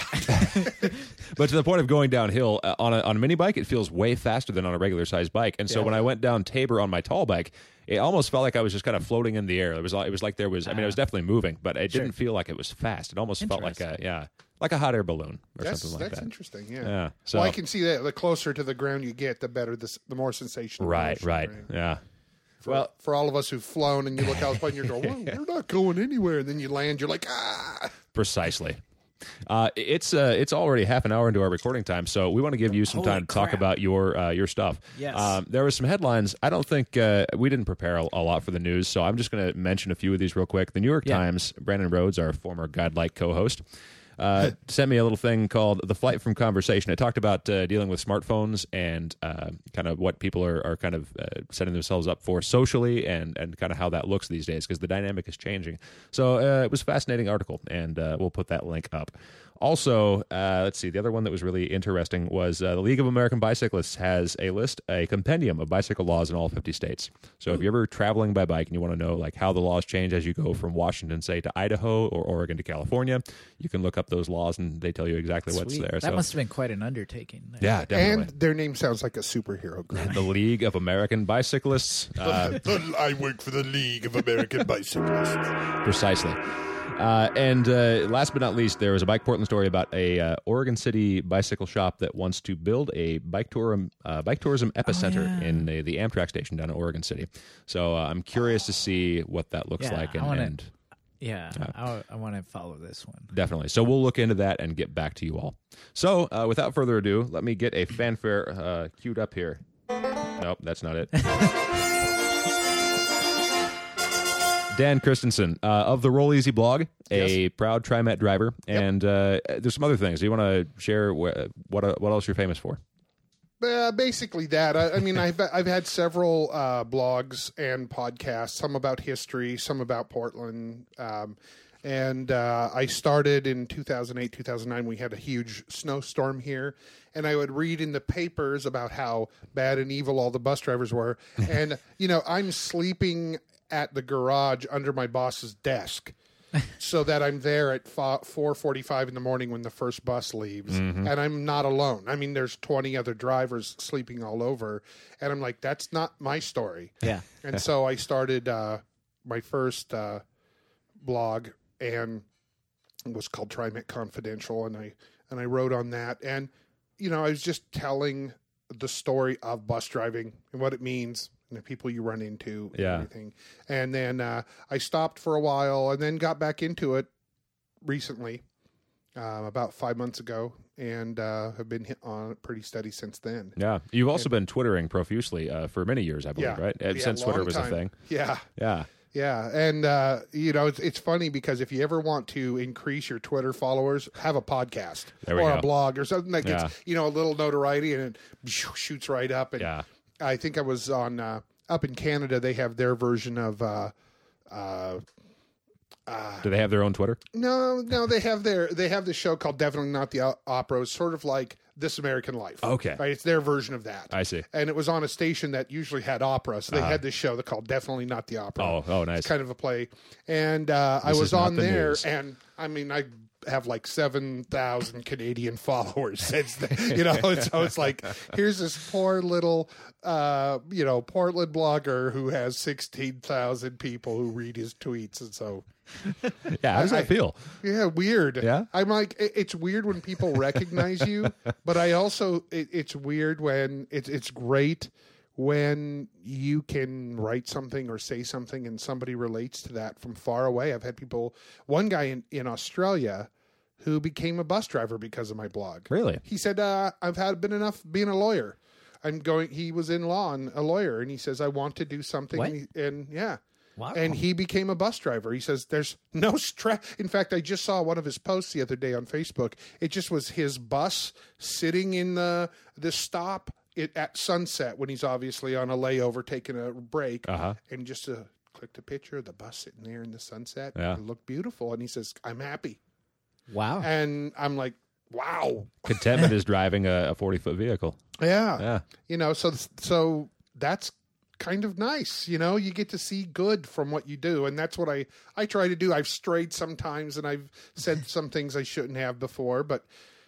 But to the point of going downhill uh, on a on a mini bike, it feels way faster than on a regular sized bike. And so Yeah. when I went down Tabor on my tall bike, it almost felt like I was just kind of floating in the air. It was it was like there was. I mean, it was definitely moving, but it didn't feel like it was fast. It almost felt like a yeah, like a hot air balloon or That's something like that's that. interesting. Yeah. Yeah, so- well, I can see that. The closer to the ground you get, the better. The, s- the more sensational. the Right, motion, right, yeah. For, Well- for all of us who've flown, and you look outside and you go, well, "We're not going anywhere," and then you land, you're like, ah. Precisely. Uh, it's uh, it's already half an hour into our recording time, so we want to give you some Holy time to talk crap. about your uh, your stuff. Yes. Um, there was some headlines. I don't think uh, we didn't prepare a, a lot for the news, so I'm just going to mention a few of these real quick. The New York Yeah. Times, Brandon Rhodes, our former Godlike co-host, uh, sent me a little thing called "The Flight from Conversation." It talked about uh, dealing with smartphones and uh, kind of what people are, are kind of uh, setting themselves up for socially, and and kind of how that looks these days because the dynamic is changing. So uh, it was a fascinating article, and uh, we'll put that link up. Also, uh, let's see. The other one that was really interesting was uh, the League of American Bicyclists has a list, a compendium of bicycle laws in all fifty states. So if you're ever traveling by bike and you want to know like how the laws change as you go from Washington, say, to Idaho or Oregon to California, you can look up those laws and they tell you exactly what's Sweet. there. That so must have been quite an undertaking. there. yeah, definitely. And their name sounds like a superhero group. the League of American Bicyclists, uh, I work for the League of American Bicyclists. precisely. Uh, and uh, last but not least, there was a Bike Portland story about a uh, Oregon City bicycle shop that wants to build a bike tourism uh, bike tourism epicenter yeah. in the, the Amtrak station down in Oregon City. So uh, I'm curious to see what that looks Yeah, like. I And, wanna- and Yeah, I, I want to follow this one. definitely. So we'll look into that and get back to you all. So uh, without further ado, let me get a fanfare uh, queued up here. Nope, that's not it. Dan Christensen uh, of the Roll Easy blog, a Yes. proud TriMet driver, and uh, there's some other things. Do you want to share wh- what uh, what else you're famous for? Uh, basically that. I, I mean, I've I've had several uh, blogs and podcasts, some about history, some about Portland. Um, and uh, I started in two thousand eight, two thousand nine. We had a huge snowstorm here. And I would read in the papers about how bad and evil all the bus drivers were. And, you know, I'm sleeping at the garage under my boss's desk. So that I'm there at four forty-five in the morning when the first bus leaves, mm-hmm. and I'm not alone. I mean, there's twenty other drivers sleeping all over, and I'm like, that's not my story. Yeah. And so I started uh, my first uh, blog, and it was called TriMet Confidential, and I and I wrote on that, and you know, I was just telling the story of bus driving and what it means. The people you run into and yeah. everything. And then uh, I stopped for a while and then got back into it recently, uh, about five months ago, and uh, have been hit on it pretty steady since then. Yeah. You've also and, been Twittering profusely uh, for many years, I believe, yeah, right? Yeah, since Twitter was time. a thing. Yeah. Yeah. Yeah. And, uh, you know, it's, it's funny because if you ever want to increase your Twitter followers, have a podcast or go. a blog or something that gets, yeah. you know, a little notoriety and it shoots right up. And yeah. I think I was on uh, up in Canada. They have their version of. Uh, uh, uh, Do they have their own Twitter? No, no. They have their. They have this show called Definitely Not the O- Opera. It's sort of like This American Life. Okay, right. It's their version of that. I see. And it was on a station that usually had opera, so they uh-huh. had this show that called Definitely Not the Opera. Oh, oh, nice. It's kind of a play, and uh, I was on the there, news. and I mean, I. have like seven thousand Canadian followers since then, you know, and so it's like, here's this poor little, uh, you know, Portland blogger who has sixteen thousand people who read his tweets. And so, yeah, how does that I, feel? Yeah, weird. Yeah. I'm like, it, it's weird when people recognize you, but I also, it, it's weird when it's, it's great when you can write something or say something and somebody relates to that from far away. I've had people, one guy in, in Australia who became a bus driver because of my blog. Really? He said, uh, I've had been enough being a lawyer. I'm going, he was in law and a lawyer, and he says, I want to do something. What? And, he, and yeah. Wow. And he became a bus driver. He says, there's no stress. In fact, I just saw one of his posts the other day on Facebook. It just was his bus sitting in the, the stop it, at sunset when he's obviously on a layover taking a break, uh-huh. and just uh, clicked a picture of the bus sitting there in the sunset. Yeah. It looked beautiful, and he says, I'm happy. Wow. And I'm like, wow. Contentment is driving a, a forty foot vehicle. Yeah. Yeah. You know, so so that's kind of nice. You know, you get to see good from what you do, and that's what I I try to do. I've strayed sometimes, and I've said some things I shouldn't have before, but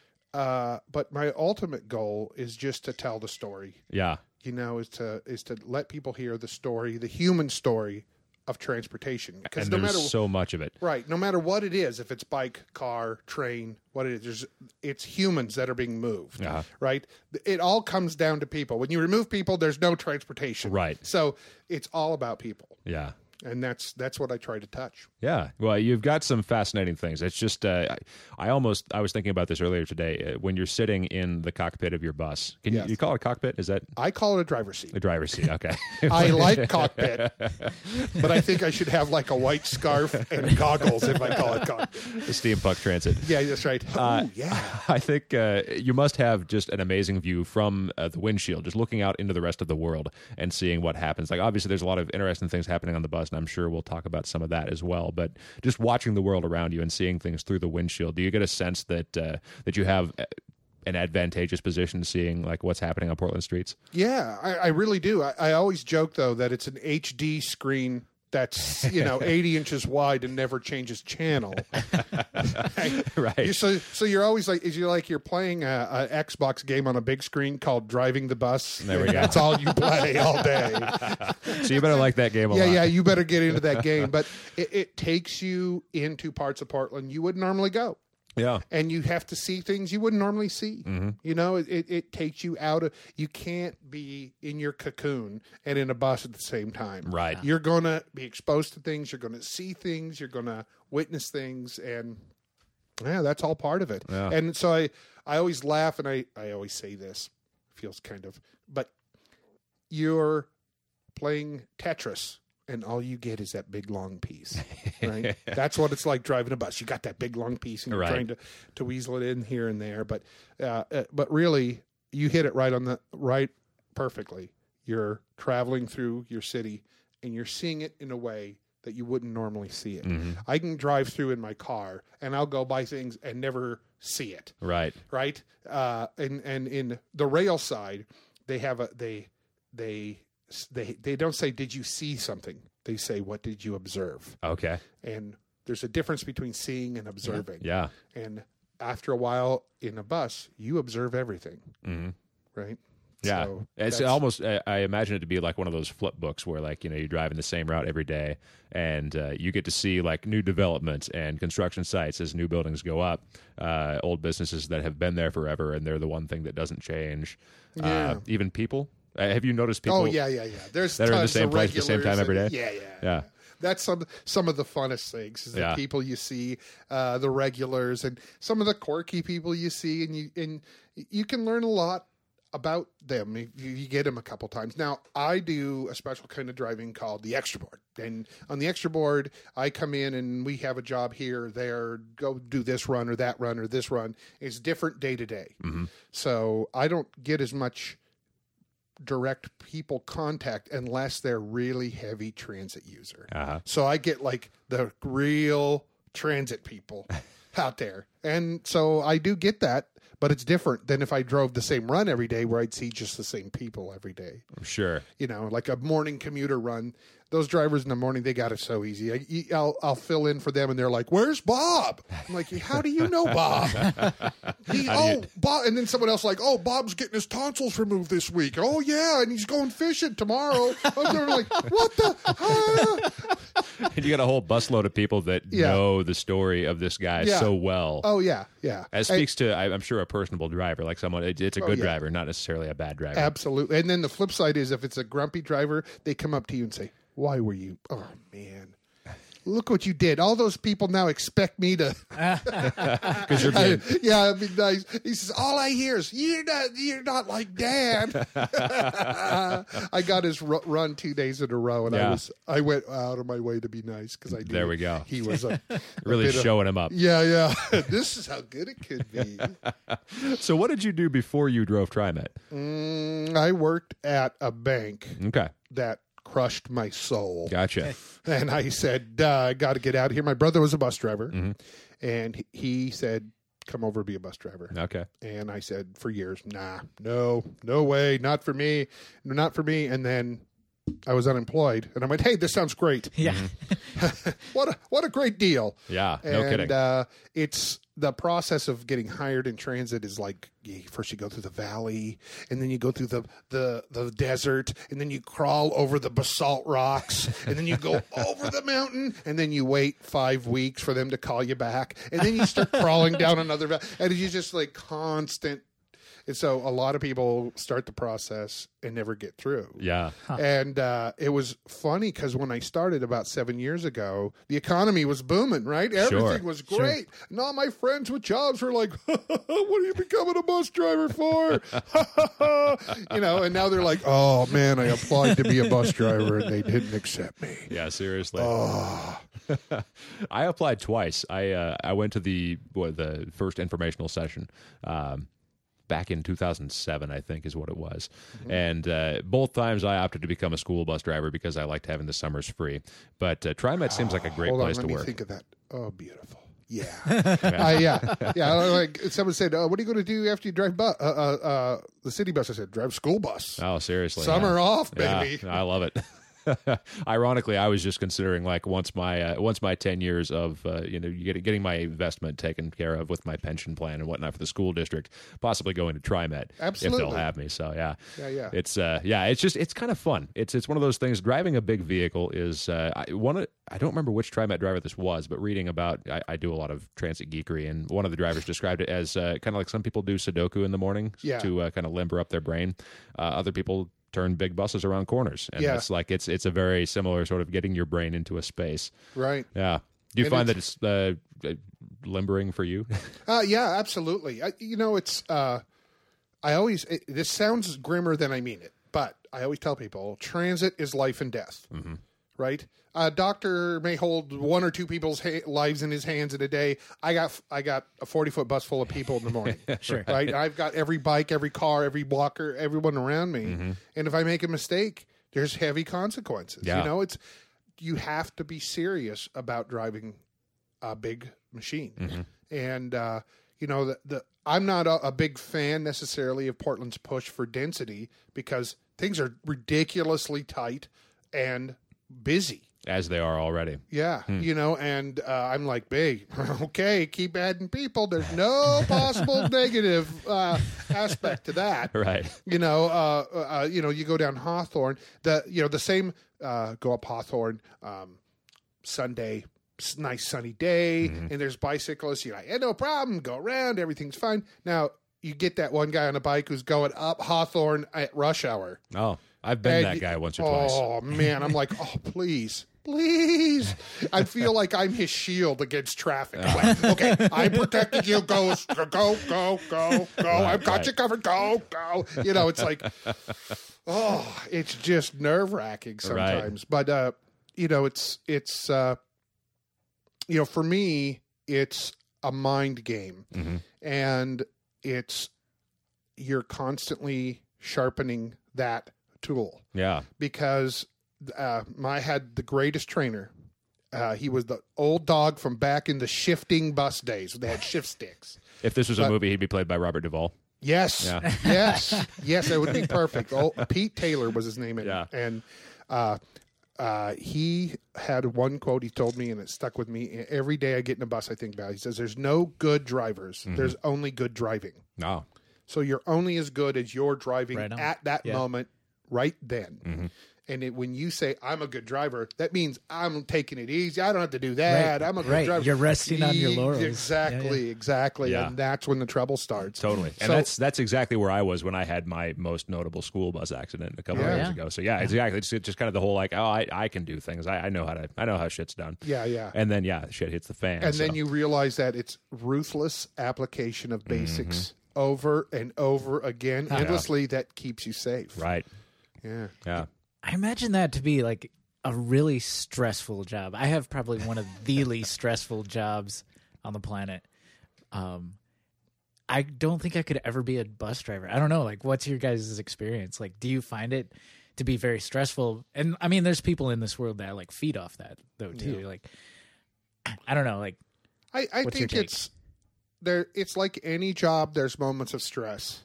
uh, but my ultimate goal is just to tell the story. Yeah. You know, is to is to let people hear the story, the human story of transportation. Because And no there's matter so much of it. right, no matter what it is, if it's bike, car, train, what it is, there's, it's humans that are being moved. Uh-huh. Right, it all comes down to people. When you remove people, there's no transportation. Right. So it's all about people, Yeah. and that's that's what I try to touch. Yeah. Well, you've got some fascinating things. It's just, uh, I, I almost, I was thinking about this earlier today. Uh, when you're sitting in the cockpit of your bus, can Yes. you, you call it a cockpit? Is that I call it a driver's seat. a driver's seat? Okay. I like cockpit, but I think I should have like a white scarf and goggles if I call it cockpit. The steampunk transit. Yeah, that's right. Uh, Ooh, yeah. I think uh, you must have just an amazing view from uh, the windshield, just looking out into the rest of the world and seeing what happens. Like, obviously, there's a lot of interesting things happening on the bus, and I'm sure we'll talk about some of that as well. But just watching the world around you and seeing things through the windshield, do you get a sense that uh, that you have an advantageous position seeing like what's happening on Portland streets? Yeah, I, I really do. I, I always joke though that it's an H D screen that's, you know, eighty inches wide and never changes channel. Right. You, so, so you're always like, is you like you're playing a, a Xbox game on a big screen called Driving the Bus. There we go. That's all you play all day. So you better like that game a Yeah, lot. yeah, you better get into that game. But it, it takes you into parts of Portland you wouldn't normally go. Yeah. And you have to see things you wouldn't normally see. Mm-hmm. You know, it, it, it takes you out of, you can't be in your cocoon and in a bus at the same time. Right. You're going to be exposed to things. You're going to see things. You're going to witness things. And yeah, that's all part of it. Yeah. And so I, I always laugh and I, I always say this, feels kind of, but you're playing Tetris. And all you get is that big long piece, right? That's what it's like driving a bus. You got that big long piece, and you're Right. trying to, to weasel it in here and there. But uh, uh, but really, you hit it right on the right perfectly. You're traveling through your city and you're seeing it in a way that you wouldn't normally see it. Mm-hmm. I can drive through in my car and I'll go buy things and never see it. Right. Right. Uh, and, and in the rail side, they have a, they, they, they, they don't say, did you see something? They say, what did you observe? Okay. And there's a difference between seeing and observing. Yeah. And after a while in a bus, you observe everything. Mm-hmm. Right. Yeah, So it's that's- almost. I I imagine it to be like one of those flip books where, like, you know, you're driving the same route every day, and uh, you get to see like new development and construction sites as new buildings go up, uh, old businesses that have been there forever, and they're the one thing that doesn't change. Yeah. Uh, even people. Uh, have you noticed people? Oh yeah, yeah, yeah. There's that are in the tons same of place at the same regulars time every and- day? Yeah, yeah, Yeah. That's some some of the funnest things is the Yeah. people you see, uh, the regulars, and some of the quirky people you see, and you and you can learn a lot about them if you you get them a couple times. Now, I do a special kind of driving called the extra board, and on the extra board, I come in and we have a job here, there, go do this run or that run or this run. It's different day to day, so I don't get as much direct people contact unless they're really heavy transit user. Uh-huh. So I get like the real transit people out there. And so I do get that, but it's different than if I drove the same run every day where I'd see just the same people every day. Sure. You know, like a morning commuter run. Those drivers in the morning, they got it so easy. I, I'll, I'll fill in for them, and they're like, "Where's Bob?" I'm like, "How do you know Bob?" he, oh, Bob, and then someone else like, "Oh, Bob's getting his tonsils removed this week." Oh yeah, and he's going fishing tomorrow. I'm like, "What the?" Ah. And you got a whole busload of people that Yeah. know the story of this guy Yeah. so well. Oh yeah, yeah. As speaks to, I- I'm sure, a personable driver, like someone. It, it's a Oh, good yeah. driver, not necessarily a bad driver. Absolutely. And then the flip side is if it's a grumpy driver, they come up to you and say, "Why were you? Oh man, look what you did! All those people now expect me to." Because you're being, Yeah, it'd be nice. He says, "All I hear is you're not, you're not like Dan." I got his ru- run two days in a row, and Yeah. I was, I went out of my way to be nice because I knew There we go. He was a, a really bit of- showing him up. yeah, yeah. This is how good it could be. So, what did you do before you drove TriMet? Mm, I worked at a bank Okay, that crushed my soul. gotcha. And I said, uh, I got to get out of here. My brother was a bus driver, Mm-hmm. and he- he said, come over, be a bus driver. Okay, And I said, for years, nah, no, no way, not for me, not for me. And then I was unemployed, and I went, hey, this sounds great. Yeah. What a, what a great deal. yeah, no and, kidding. Uh, it's the process of getting hired in transit is like you, first you go through the valley, and then you go through the, the, the desert, and then you crawl over the basalt rocks, and then you go over the mountain, and then you wait five weeks for them to call you back, and then you start crawling down another valley, and it's just like constant. And so a lot of people start the process and never get through. Yeah, And uh, it was funny because when I started about seven years ago, the economy was booming, right? Everything was great. And all my friends with jobs were like, what are you becoming a bus driver for? You know, and now they're like, oh, man, I applied to be a bus driver and they didn't accept me. yeah. Seriously, Oh, I applied twice. I uh, I went to the what, the first informational session. Um, Back in two thousand seven, I think is what it was. Mm-hmm. And uh, both times I opted to become a school bus driver because I liked having the summers free. But uh, TriMet seems like a great hold on, place let to me work. think of that. Oh, beautiful. Yeah. uh, yeah. Yeah. Like someone said, oh, what are you going to do after you drive bu- uh, uh, uh, the city bus? I said, drive school bus. Oh, seriously. Summer yeah. off, Yeah, baby. I love it. Ironically, I was just considering like once my uh, once my ten years of uh, you know get, getting my investment taken care of with my pension plan and whatnot for the school district, possibly going to TriMet if Absolutely. they'll have me. So yeah, Yeah, yeah. It's uh, yeah, it's just it's kind of fun. It's it's one of those things. Driving a big vehicle is uh, I one of, I don't remember which TriMet driver this was, but reading about I, I do a lot of transit geekery, and one of the drivers described it as uh, kind of like some people do Sudoku in the morning Yeah. to uh, kind of limber up their brain. Uh, other people turn big buses around corners, and Yeah. it's like it's it's a very similar sort of getting your brain into a space. Right. Yeah. Do you And find that it's uh, uh, limbering for you? Uh, yeah, absolutely. I, you know, it's, uh, I always, it, this sounds grimmer than I mean it, but I always tell people transit is life and death, right? A doctor may hold one or two people's ha- lives in his hands in a day. I got I got a forty-foot bus full of people in the morning. Sure. Right? I've got every bike, every car, every walker, everyone around me. Mm-hmm. And if I make a mistake, there's heavy consequences. Yeah. You know, it's you have to be serious about driving a big machine. Mm-hmm. And uh, you know, the, the I'm not a, a big fan necessarily of Portland's push for density because things are ridiculously tight and busy. As they are already. Yeah, you know, and uh, I'm like, big, okay, keep adding people. There's no possible negative uh, aspect to that. Right. You know, uh, uh, you know, you go down Hawthorne, the you know the same uh, go up Hawthorne um, Sunday, s- nice sunny day, and there's bicyclists. You're like, yeah, no problem, go around, everything's fine. Now you get that one guy on a bike who's going up Hawthorne at rush hour. Oh, I've been And that you- guy once or twice. Oh man, I'm like, oh please. Please. I feel like I'm his shield against traffic. I'm like, okay, I protected you. Go, go, go, go, go. I've got right. you covered. Go, go. You know, it's like, oh, it's just nerve wracking sometimes. But, uh, you know, it's, it's, uh, you know, for me, it's a mind game. Mm-hmm. And it's, you're constantly sharpening that tool Yeah. because uh, I had the greatest trainer. Uh, he was the old dog from back in the shifting bus days. They had shift sticks. If this was a But- movie, he'd be played by Robert Duvall. Yes, Yeah. yes, yes. It would be perfect. Oh, Pete Taylor was his name, and, Yeah. and uh, uh, he had one quote he told me, and it stuck with me. Every day I get in a bus, I think about it. He says, "There's no good drivers. Mm-hmm. There's only good driving. Oh. So you're only as good as you're driving Right on. at that Yeah. moment, right then." Mm-hmm. And it, when you say I'm a good driver, that means I'm taking it easy. I don't have to do that. Right. I'm a good Right. driver. You're resting on your Ye- laurels. Exactly, Yeah, exactly. Yeah. And that's when the trouble starts. Totally. And So- that's that's exactly where I was when I had my most notable school bus accident a couple Yeah. of years Yeah. ago. So yeah, exactly. It's just kind of the whole like, oh, I, I can do things. I, I know how to I know how shit's done. Yeah, yeah. And then yeah, shit hits the fan. And so. then you realize that it's ruthless application of basics over and over again, endlessly, that keeps you safe. Right. Yeah. Yeah. I imagine that to be like a really stressful job. I have probably one of the least stressful jobs on the planet. Um, I don't think I could ever be a bus driver. I don't know. Like, what's your guys' experience? Like, do you find it to be very stressful? And I mean, there's people in this world that like feed off that though too. Like, I don't know. Like, I, I What's your think take? it's there. It's like any job. There's moments of stress,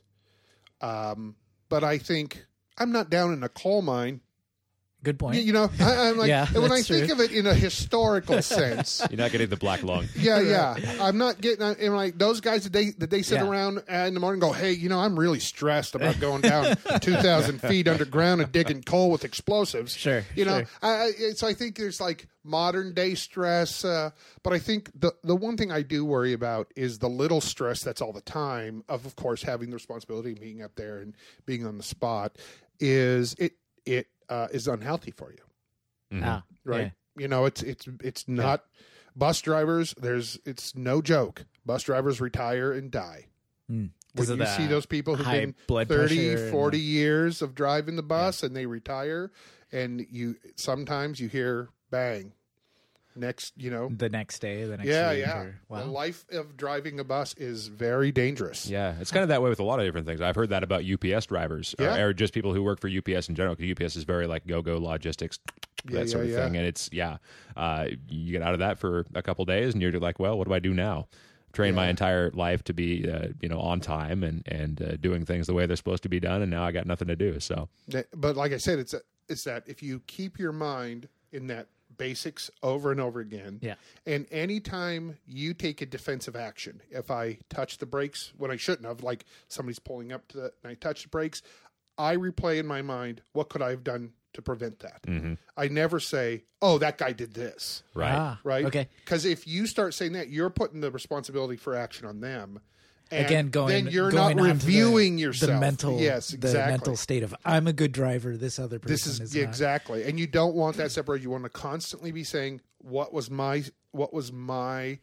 um, but I think I'm not down in a coal mine. good point. You, you know, I, I'm like Yeah, and when I that's think true. of it in a historical sense. You're not getting the black lung. Yeah, yeah. I'm not getting. I'm like those guys that they that they sit Yeah. around uh, in the morning and go, hey, you know, I'm really stressed about going down two thousand feet underground and digging coal with explosives. Sure, you know. sure. I, I, so I think there's like modern day stress, uh, but I think the the one thing I do worry about is the little stress that's all the time of, of course, having the responsibility of being up there and being on the spot. Is it it uh, is unhealthy for you? Ah, Right. You know, it's it's it's not bus drivers. There's it's no joke. Bus drivers retire and die. Mm. When 'Cause of you the see those people who've high been blood thirty, pressure and forty the- years of driving the bus and they retire, and you sometimes you hear bang. Next, you know, The next day, the next yeah, week, yeah. or- The wow. life of driving a bus is very dangerous. Yeah, it's kind of that way with a lot of different things. I've heard that about U P S drivers, or- Yeah. or, just people who work for U P S in general. Because U P S is very like go-go logistics, Yeah, that sort yeah, of yeah. thing. And it's yeah, uh, you get out of that for a couple days, and you're like, well, what do I do now? Train my Yeah. entire life to be uh, you know on time and and uh, doing things the way they're supposed to be done, and now I got nothing to do. So That- But like I said, it's a, it's that if you keep your mind in that basics over and over again, Yeah. and anytime you take a defensive action, if I touch the brakes when I shouldn't have, like somebody's pulling up to the, and I touch the brakes, I replay in my mind, what could I have done to prevent that? Mm-hmm. I never say, oh, that guy did this, right, Ah, right? Okay. Because if you start saying that, you're putting the responsibility for action on them. And Again, going then you're going not on to the- reviewing yourself. The mental, yes, the exactly. mental state of I'm a good driver. This other person This is, is yeah, not. exactly, and you don't want that separate. You want to constantly be saying, "What was my what was my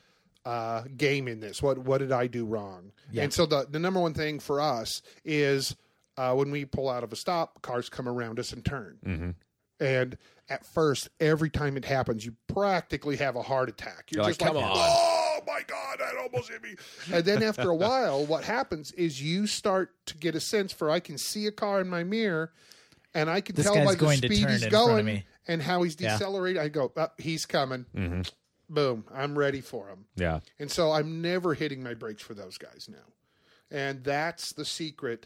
uh, game in this? What what did I do wrong?" Yeah. And so the the number one thing for us is uh, when we pull out of a stop, cars come around us and turn. Mm-hmm. And at first, every time it happens, you practically have a heart attack. You're, You're just like, like, "Come on." oh my God, that almost hit me. And then after a while, what happens is you start to get a sense for, I can see a car in my mirror, and I can This tell guy's by the going to speed turn he's in front of going me. and how he's Yeah. decelerating. I go, oh, he's coming. Mm-hmm. Boom, I'm ready for him. Yeah. And so I'm never hitting my brakes for those guys now. And that's the secret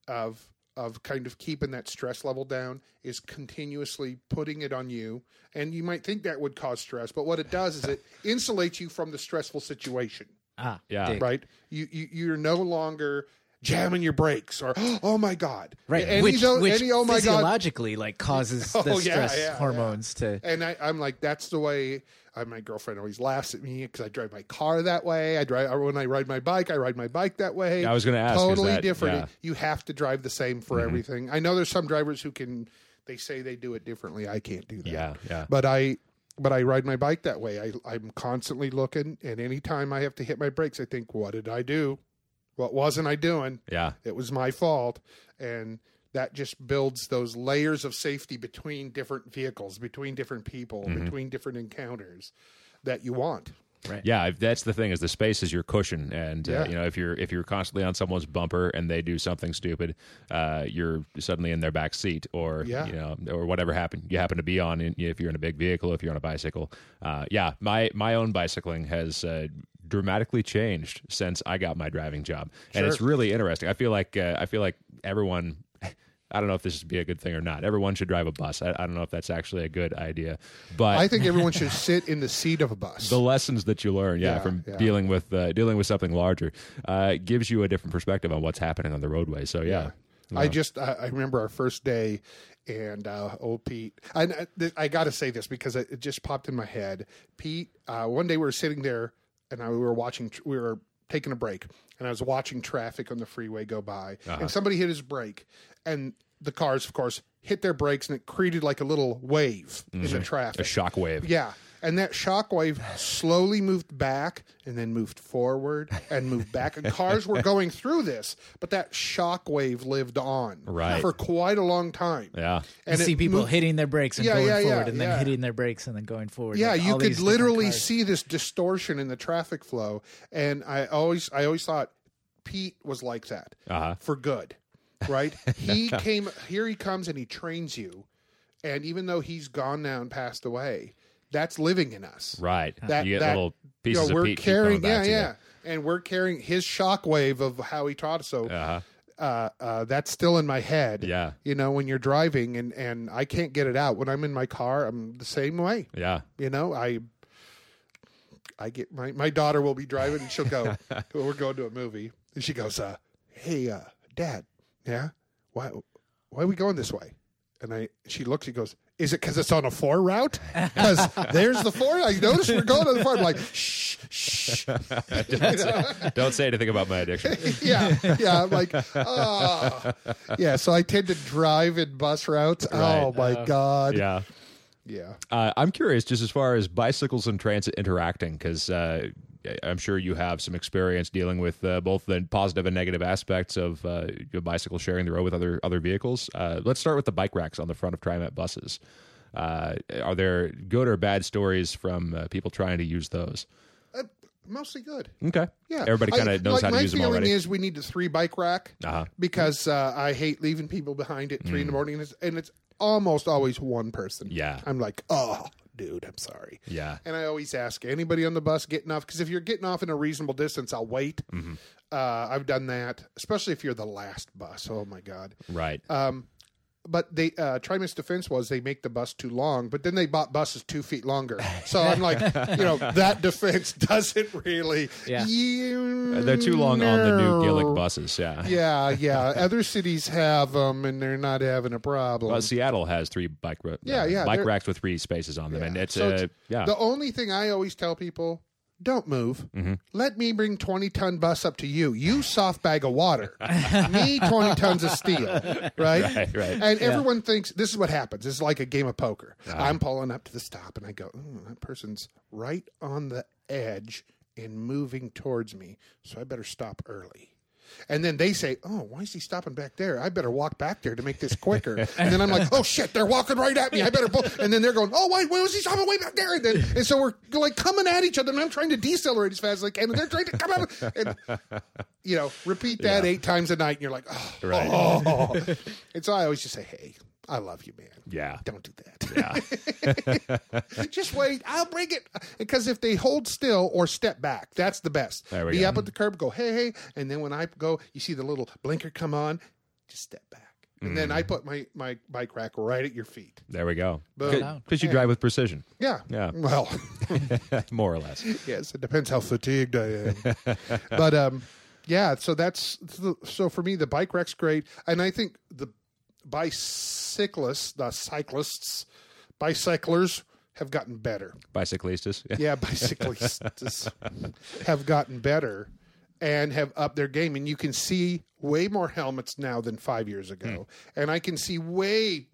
of of kind of keeping that stress level down, is continuously putting it on you. And you might think that would cause stress, but what it does is it insulates you from the stressful situation, Ah, Yeah. dig. right? You, you you're no longer jamming your brakes or oh my God, Right, Any, which, though, which any, oh my God, physiologically like causes the Oh, yeah, stress yeah, hormones to. and I, I'm like, that's the way. I, my girlfriend always laughs at me because I drive my car that way. I drive when I ride my bike. I ride my bike that way. I was gonna ask, is Totally that- different. yeah. You have to drive the same for everything. I know there's some drivers who can. They say they do it differently. I can't do that. Yeah. Yeah. But I, but I ride my bike that way. I, I'm constantly looking, and anytime I have to hit my brakes, I think, what did I do? What wasn't I doing? Yeah. It was my fault, and that just builds those layers of safety between different vehicles, between different people, Mm-hmm. between different encounters that you want. Right. Yeah, if that's the thing, is the space is your cushion, and uh, Yeah. you know, if you're if you're constantly on someone's bumper and they do something stupid, uh, you're suddenly in their back seat, or Yeah. you know, or whatever happen you happen to be on. In, if you're in a big vehicle, if you're on a bicycle, uh, yeah, my my own bicycling has uh, dramatically changed since I got my driving job, and Sure. it's really interesting. I feel like uh, I feel like everyone. I don't know if this would be a good thing or not. Everyone should drive a bus. I, I don't know if that's actually a good idea, but I think everyone should sit in the seat of a bus. the lessons that you learn, yeah, Yeah, from yeah. dealing with uh, dealing with something larger, uh, gives you a different perspective on what's happening on the roadway. So yeah, I just I, I remember our first day, and uh, old Pete. I I got to say this because it, it just popped in my head. Pete, uh, one day we were sitting there, and I, we were watching. We were taking a break, and I was watching traffic on the freeway go by, Uh-huh. and somebody hit his brake, and the cars, of course, hit their brakes, and it created like a little wave in the a traffic. shock wave. Yeah. And that shock wave slowly moved back and then moved forward and moved back. And cars were going through this, but that shock wave lived on Right. for quite a long time. Yeah, And you see it people moved- hitting their brakes and Yeah, going yeah, yeah, forward, and then yeah. hitting their brakes and then going forward. Yeah, like you all could these different literally cars. see this distortion in the traffic flow. And I always I always thought Pete was like that uh-huh. for good. Right? He came here he comes and he trains you. And even though he's gone now and passed away, that's living in us. right. That- you get that- little You pieces know, we're of Pete keep carrying, coming yeah, back to yeah, and we're carrying his shockwave of how he taught us. So you. Uh-huh. uh, uh, that's still in my head. Yeah. you know, when you're driving and and I can't get it out. When I'm in my car, I'm the same way. Yeah, You know, I I get my my daughter will be driving and she'll go, we're going to a movie, and she goes, uh, "Hey, uh, Dad, yeah, why why are we going this way?" And I she looks, she goes, "Is it because it's on a four route? Because there's the four. I noticed we're going on the four." I'm like, shh, shh. don't, say, don't say anything about my addiction. yeah, yeah. I'm like, oh, yeah. So I tend to drive in bus routes. Oh my god. Yeah. Yeah. Uh, I'm curious, just as far as bicycles and transit interacting, because uh, I'm sure you have some experience dealing with uh, both the positive and negative aspects of uh, your bicycle sharing the road with other other vehicles. Uh, let's start with the bike racks on the front of TriMet buses. Uh, are there good or bad stories from uh, people trying to use those? Uh, mostly good. Okay. Yeah. Everybody kind I- of knows like, how to my use them feeling already. is we need a three bike rack Uh-huh. because uh, I hate leaving people behind at three in the morning, and it's, and it's almost always one person. Yeah. I'm like, oh, dude, I'm sorry. Yeah. And I always ask anybody on the bus getting off, because if you're getting off in a reasonable distance, I'll wait. Mm-hmm. Uh, I've done that, especially if you're the last bus. Oh my god. Right. Um, but they uh, TriMet's defense was they make the bus too long, but then they bought buses two feet longer. So I'm like, you know, that defense doesn't really. Yeah. You They're too long on the new know. Gillick buses. Yeah. Yeah, yeah. Other cities have them, and they're not having a problem. Well, Seattle has three bike ra- Yeah, uh, yeah, bike they're- racks with three spaces on them, and Yeah. it's So uh, it's- yeah. The only thing I always tell people: don't move. Mm-hmm. Let me bring twenty ton bus up to you. You soft bag of water. Me twenty tons of steel. Right. Right, right. And everyone thinks this is what happens. This is like a game of poker. Uh-huh. I'm pulling up to the stop, and I go, "Ooh, that person's right on the edge and moving towards me, so I better stop early." And then they say, oh, why is he stopping back there? I better walk back there to make this quicker. And then I'm like, oh, shit, they're walking right at me. I better pull. And then they're going, oh, wait, why was he stopping way back there? And, then, and so we're like coming at each other, and I'm trying to decelerate as fast as I can, and they're trying to come out. And, you know, repeat that Yeah. eight times a night, and you're like, oh. Right. oh. And so I always just say, hey, I love you, man. Yeah. Don't do that. Yeah. Just wait. I'll bring it. Because if they hold still or step back, that's the best. There we Be go. up at the curb, go, hey, hey. And then when I go, you see the little blinker come on, just step back. And then I put my, my bike rack right at your feet. There we go. Boom. Because you Yeah. drive with precision. Yeah. Yeah. Well, More or less. yes, it depends how fatigued I am. But, um, yeah, so that's, so for me, the bike rack's great. And I think the bicyclists, the cyclists, bicyclers have gotten better. Bicyclistas. Yeah, bicyclists have gotten better and have upped their game. And you can see way more helmets now than five years ago. And I can see way.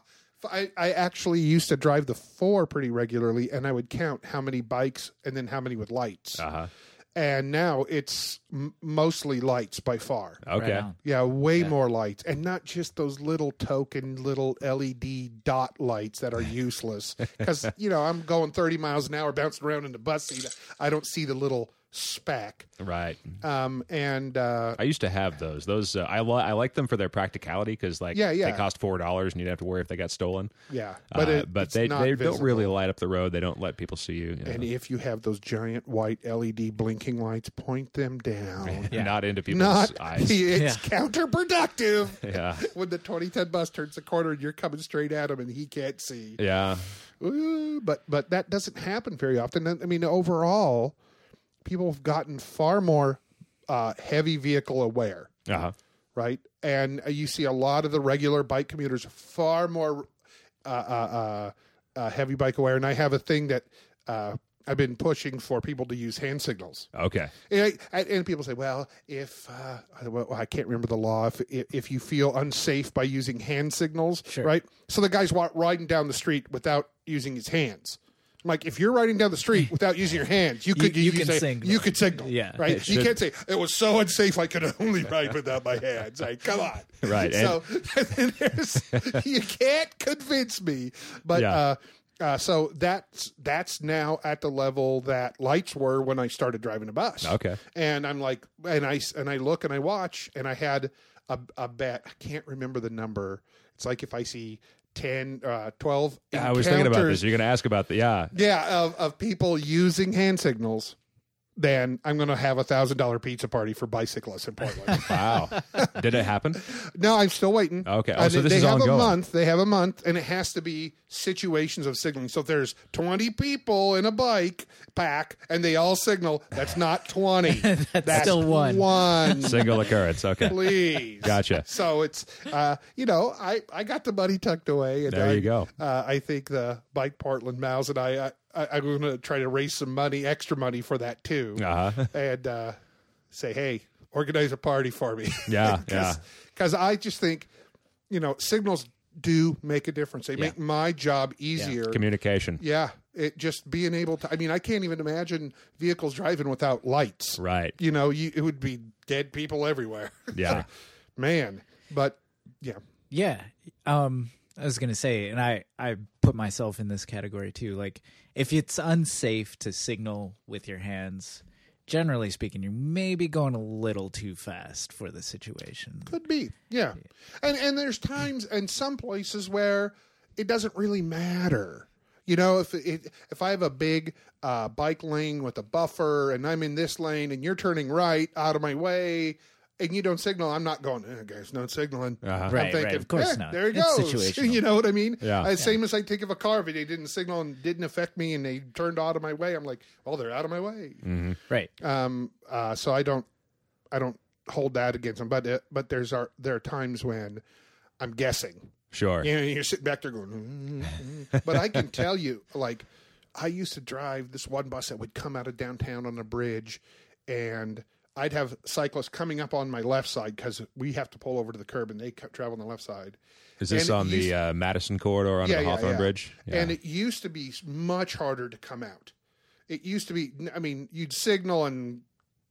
I, I actually used to drive the four pretty regularly, and I would count how many bikes and then how many with lights. Uh-huh. And now it's m- mostly lights by far. Okay. Right on. Yeah, way more lights, and not just those little token little L E D dot lights that are useless. Because you know I'm going thirty miles an hour, bouncing around in the bus seat. I don't see the little speck. Right. Um, and uh, I used to have those. Those uh, I li- I like them for their practicality because like Yeah, yeah. they cost four dollars and you don't have to worry if they got stolen. yeah, But but it, but it's they not they visible. don't really light up the road. They don't let people see you. you know. And if you have those giant white L E D blinking lights, point them down. Yeah. Not into people's Not eyes. it's counterproductive. Yeah. When the twenty ten bus turns the corner and you're coming straight at him and he can't see. Yeah. Ooh, but but that doesn't happen very often. I mean, overall, people have gotten far more uh, heavy vehicle aware, Uh huh. right? And uh, you see a lot of the regular bike commuters far more uh, uh, uh, uh, heavy bike aware. And I have a thing that uh, I've been pushing for people to use hand signals. Okay. And, I, and people say, well, if uh, well, I can't remember the law, if if you feel unsafe by using hand signals, Sure. right? So the guy's wa- riding down the street without using his hands. I'm like, if you're riding down the street without using your hands, you could You- you use can a- signal. You could signal, Yeah. right? It You should- can't say it was so unsafe I could only ride without my hands. Like, come on, Right, So and there's, you can't convince me, but. Yeah. Uh, Uh, so that's that's now at the level that lights were when I started driving a bus. Okay. And I'm like, and I and I look and I watch, and I had a, a bet. I can't remember the number. It's like if I see ten, uh, twelve. Yeah, I was thinking about encounters- this. You're going to ask about the yeah. Yeah, of, of people using hand signals. Then I'm going to have a thousand dollar pizza party for bicyclists in Portland. Wow. Did it happen? No, I'm still waiting. Okay. Oh, And so this they is have ongoing. a month. They have a month, and it has to be situations of signaling. So if there's twenty people in a bike pack, and they all signal, that's not twenty. that's, still one. One. Single occurrence. Okay. Please. Gotcha. So it's, uh, you know, I, I got the money tucked away. And There I, you go. Uh, I think the Bike Portland Mouse and I, I, I I'm going to try to raise some money, extra money for that too. Uh-huh. And uh, say, hey, organize a party for me. Yeah, Cause, yeah. Because I just think, you know, signals do make a difference. They make my job easier. Communication. Yeah. It just being able to, I mean, I can't even imagine vehicles driving without lights. Right. You know, you, it would be dead people everywhere. Yeah. Man. But yeah. Yeah. Um, I was gonna say, and I, I put myself in this category too. Like, if it's unsafe to signal with your hands, generally speaking, you're maybe going a little too fast for the situation. Could be, yeah. And and there's times and some places where it doesn't really matter. You know, if it, if I have a big uh, bike lane with a buffer and I'm in this lane and you're turning right out of my way and you don't signal, I'm not going, eh, guys, no signaling. Uh-huh. I'm Right, right, thinking, of course eh, not. there it It's goes. situational. You know what I mean? Yeah. Uh, Same as I think of a car, if they didn't signal and didn't affect me and they turned out of my way, I'm like, well, they're out of my way. Right. Um, uh, so I don't, I don't hold that against them. But uh, but there's are there are times when I'm guessing. Sure. You know, you're sitting back there going, mm, mm. But I can tell you, like, I used to drive this one bus that would come out of downtown on a bridge, and I'd have cyclists coming up on my left side because we have to pull over to the curb, and they co- travel on the left side. Is this And it on the used- uh, Madison corridor under the Hawthorne Bridge? Yeah. And it used to be much harder to come out. It used to be, I mean, you'd signal and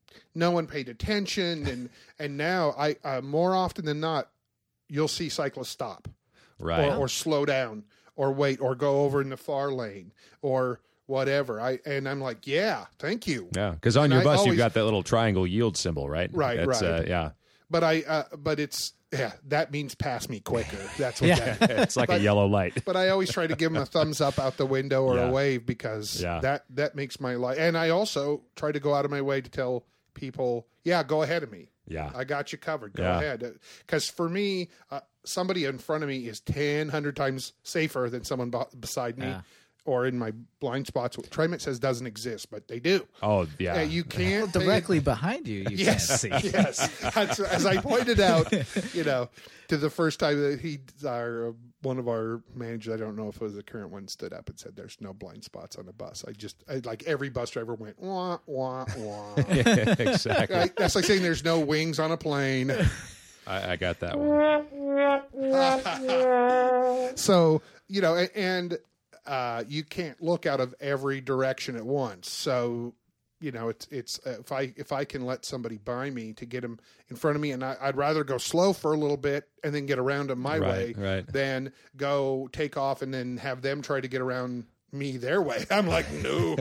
no one paid attention, and and now I uh, more often than not, you'll see cyclists stop, Right. or, or slow down, or wait, or go over in the far lane, or whatever. I and I'm like, yeah, thank you. Yeah, because on And your I bus always- you've got that little triangle yield symbol, right? Right, That's, right. Uh, yeah, But I, uh, but it's yeah, that means pass me quicker. That's what Yeah. that. it's like a But- yellow light. But I always try to give them a thumbs up out the window or Yeah. a wave because Yeah. that that makes my life. And I also try to go out of my way to tell people, yeah, go ahead of me. Yeah. I got you covered. Go Yeah. ahead. Because for me, uh, somebody in front of me is ten, one hundred times safer than someone b- beside me Yeah. or in my blind spots. TriMet says doesn't exist, but they do. Oh, yeah. Uh, you can't pay- Directly behind you, you Yes, can't see. yes. As, as I pointed out, you know, to the first time that he, our one of our managers, I don't know if it was the current one, stood up and said, "There's no blind spots on the bus." I just, I, like every bus driver went wah wah wah. exactly. Right? That's like saying there's no wings on a plane. I, I got that one. So you know, a- and uh, you can't look out of every direction at once. So you know, it's it's uh, if I if I can let somebody by me to get them in front of me, and I, I'd rather go slow for a little bit and then get around them my Right, way, right. than go take off and then have them try to get around me their way. I'm like, no,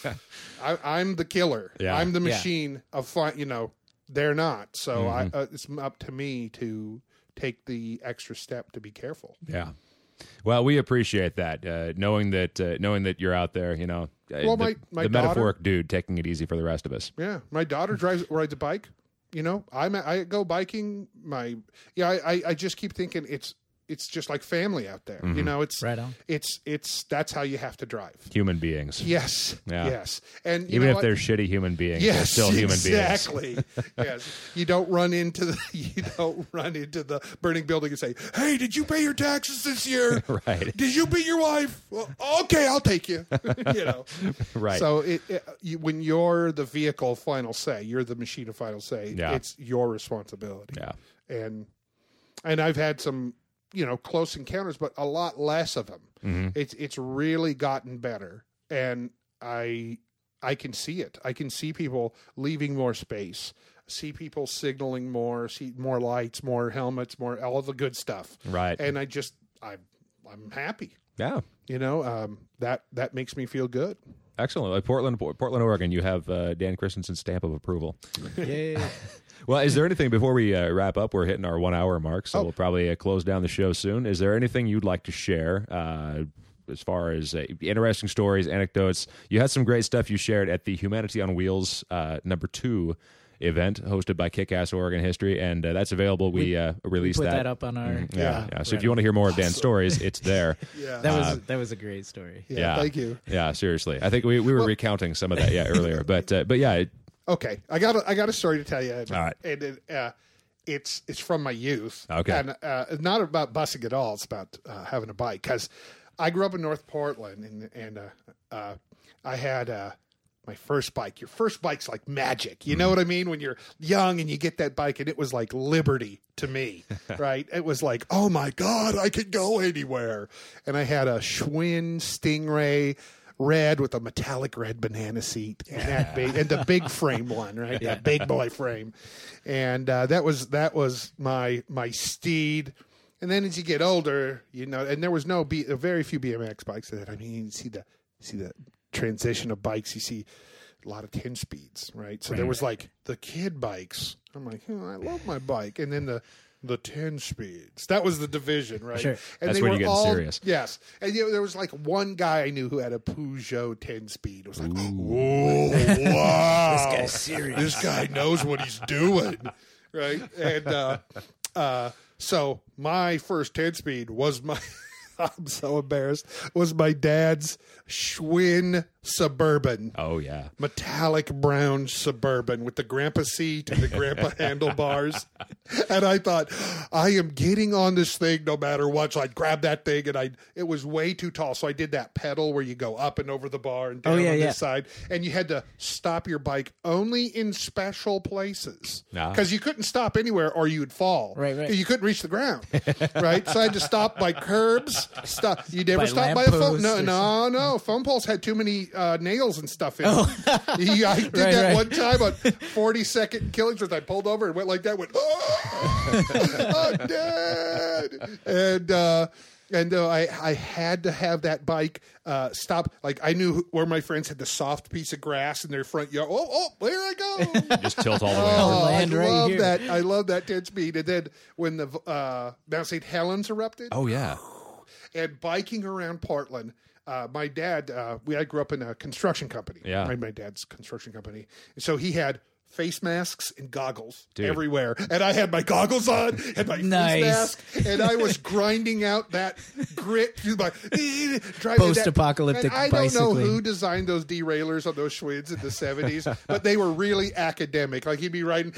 I, I'm the killer. Yeah. I'm the Yeah. machine of fun. You know, they're not. So Mm-hmm. I, uh, it's up to me to take the extra step to be careful. Yeah. Well, we appreciate that, uh, knowing that uh, knowing that you're out there. You know, uh, Well, the, my- my the daughter- metaphoric dude taking it easy for the rest of us. Yeah, my daughter drives rides a bike. You know, I'm I go biking. My yeah, I, I, I just keep thinking it's it's just like family out there. Mm-hmm. You know, it's Right on. it's it's that's how you have to drive. Human beings. Yes, Yeah. yes, and you Even know if what? they're shitty human beings, they're yes, still human beings. exactly. Yes, you don't run into the you don't run into the burning building and say, "Hey, did you pay your taxes this year? Right. Did you beat your wife? Well, okay, I'll take you." You know. Right. So it, it you, when you're the vehicle final say, you're the machine of final say. Yeah. It's your responsibility. Yeah. And and I've had some, you know, close encounters, but a lot less of them. Mm-hmm. It's it's really gotten better, and I I can see it. I can see people leaving more space, see people signaling more, see more lights, more helmets, more all of the good stuff. Right. And I just I I'm happy. Yeah. You know, um, that that makes me feel good. Excellent. Like Portland, Portland, Oregon, you have uh, Dan Christensen's stamp of approval. Yay. Well, is there anything before we uh, wrap up? We're hitting our one hour mark, so Oh. we'll probably uh, close down the show soon. Is there anything you'd like to share uh, as far as uh, interesting stories, anecdotes? You had some great stuff you shared at the Humanity on Wheels uh, number two event hosted by Kick-Ass Oregon History, and uh, that's available. We, uh, released Put that. that up on our. Mhm. Yeah, yeah. So if right you want to hear more of Dan's stories, it's there. Yeah. That was Uh, that was a great story. Yeah, Yeah. thank you. Yeah, seriously. I think we, we were recounting some of that yeah earlier, but uh, but yeah, it, Okay, I got a, I got a story to tell you. And, All right. and it, uh, it's it's from my youth. Okay. and uh, it's not about busing at all. It's about uh, having a bike because I grew up in North Portland, and and uh, uh, I had uh, my first bike. Your first bike's like magic. You know what I mean? When you're young and you get that bike, and it was like liberty to me, right? It was like, oh my god, I could go anywhere. And I had a Schwinn Stingray. Red with a metallic red banana seat and that big and the big frame one, right? That big boy frame, and uh, that was that was my my steed. And then as you get older, you know, and there was no B, very few B M X bikes that I mean, you see the see the transition of bikes. You see a lot of ten speeds, right? So there was like the kid bikes. I'm like, oh, I love my bike, and then the. The ten speeds. That was the division, right? Sure. And That's they when were you get all, serious. Yes. And you know, there was like one guy I knew who had a Peugeot ten speed. It was like, oh, wow. This guy's serious. This guy knows what he's doing. Right. And uh, uh, so my first ten speed was my, I'm so embarrassed, was my dad's Schwinn Suburban. oh yeah, Metallic brown Suburban with the grandpa seat and the grandpa handlebars. And I thought, I am getting on this thing no matter what. So I'd grab that thing, and I it was way too tall. So I did that pedal where you go up and over the bar and down Oh, yeah, on yeah. this side. And you had to stop your bike only in special places. Ah. Because you couldn't stop anywhere or you would fall. Right, right. You couldn't reach the ground. Right? So I had to stop by curbs. Stop. You never By stop by a phone. lampposts No, or no, no. Phone poles had too many uh, nails and stuff in. Oh. He, I did Right, that right. one time on forty second Killingsworth. I pulled over and went like that. Went, oh, I'm dead. And uh, and uh, I I had to have that bike uh, stop. Like I knew where my friends had the soft piece of grass in their front yard. Oh, oh, there I go. Just tilt all the way Oh, over. Land I right love here. that. I love that ten speed. And then when the uh, Mount Saint Helens erupted, Oh, yeah. and biking around Portland. Uh, my dad, uh, we I grew up in a construction company. Yeah. my, my dad's construction company, so he had face masks and goggles Dude. everywhere, and I had my goggles on and my Nice. face mask, and I was grinding out that grit through my driving that- Post-apocalyptic and I don't know bicycling. who designed those derailleurs on those Schwinns in the seventies, but they were really academic. Like he'd be riding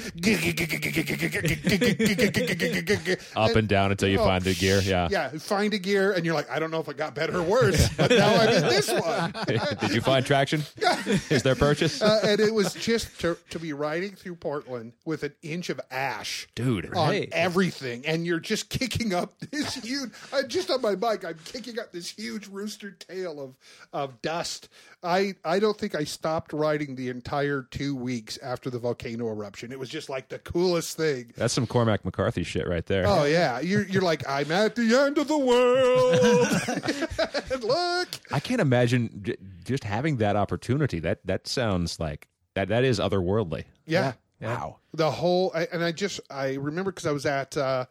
Up and down until you Oh, find the gear. Yeah. yeah, find a gear, and you're like, I don't know if it got better or worse, but now I'm in this one. Did you find traction? Is there purchase? Uh, and it was just to, to be riding through Portland with an inch of ash Dude. on Right. everything, and you're just kicking up this huge. I just on my bike, I'm kicking up this huge rooster tail of of dust. I I don't think I stopped riding the entire two weeks after the volcano eruption. It was just like the coolest thing. That's some Cormac McCarthy shit right there. Oh yeah, you're you're like, I'm at the end of the world. And look, I can't imagine j- just having that opportunity. That that sounds like that. That is otherworldly. yeah. Wow. The whole, I, and I just, I remember because I was at, uh,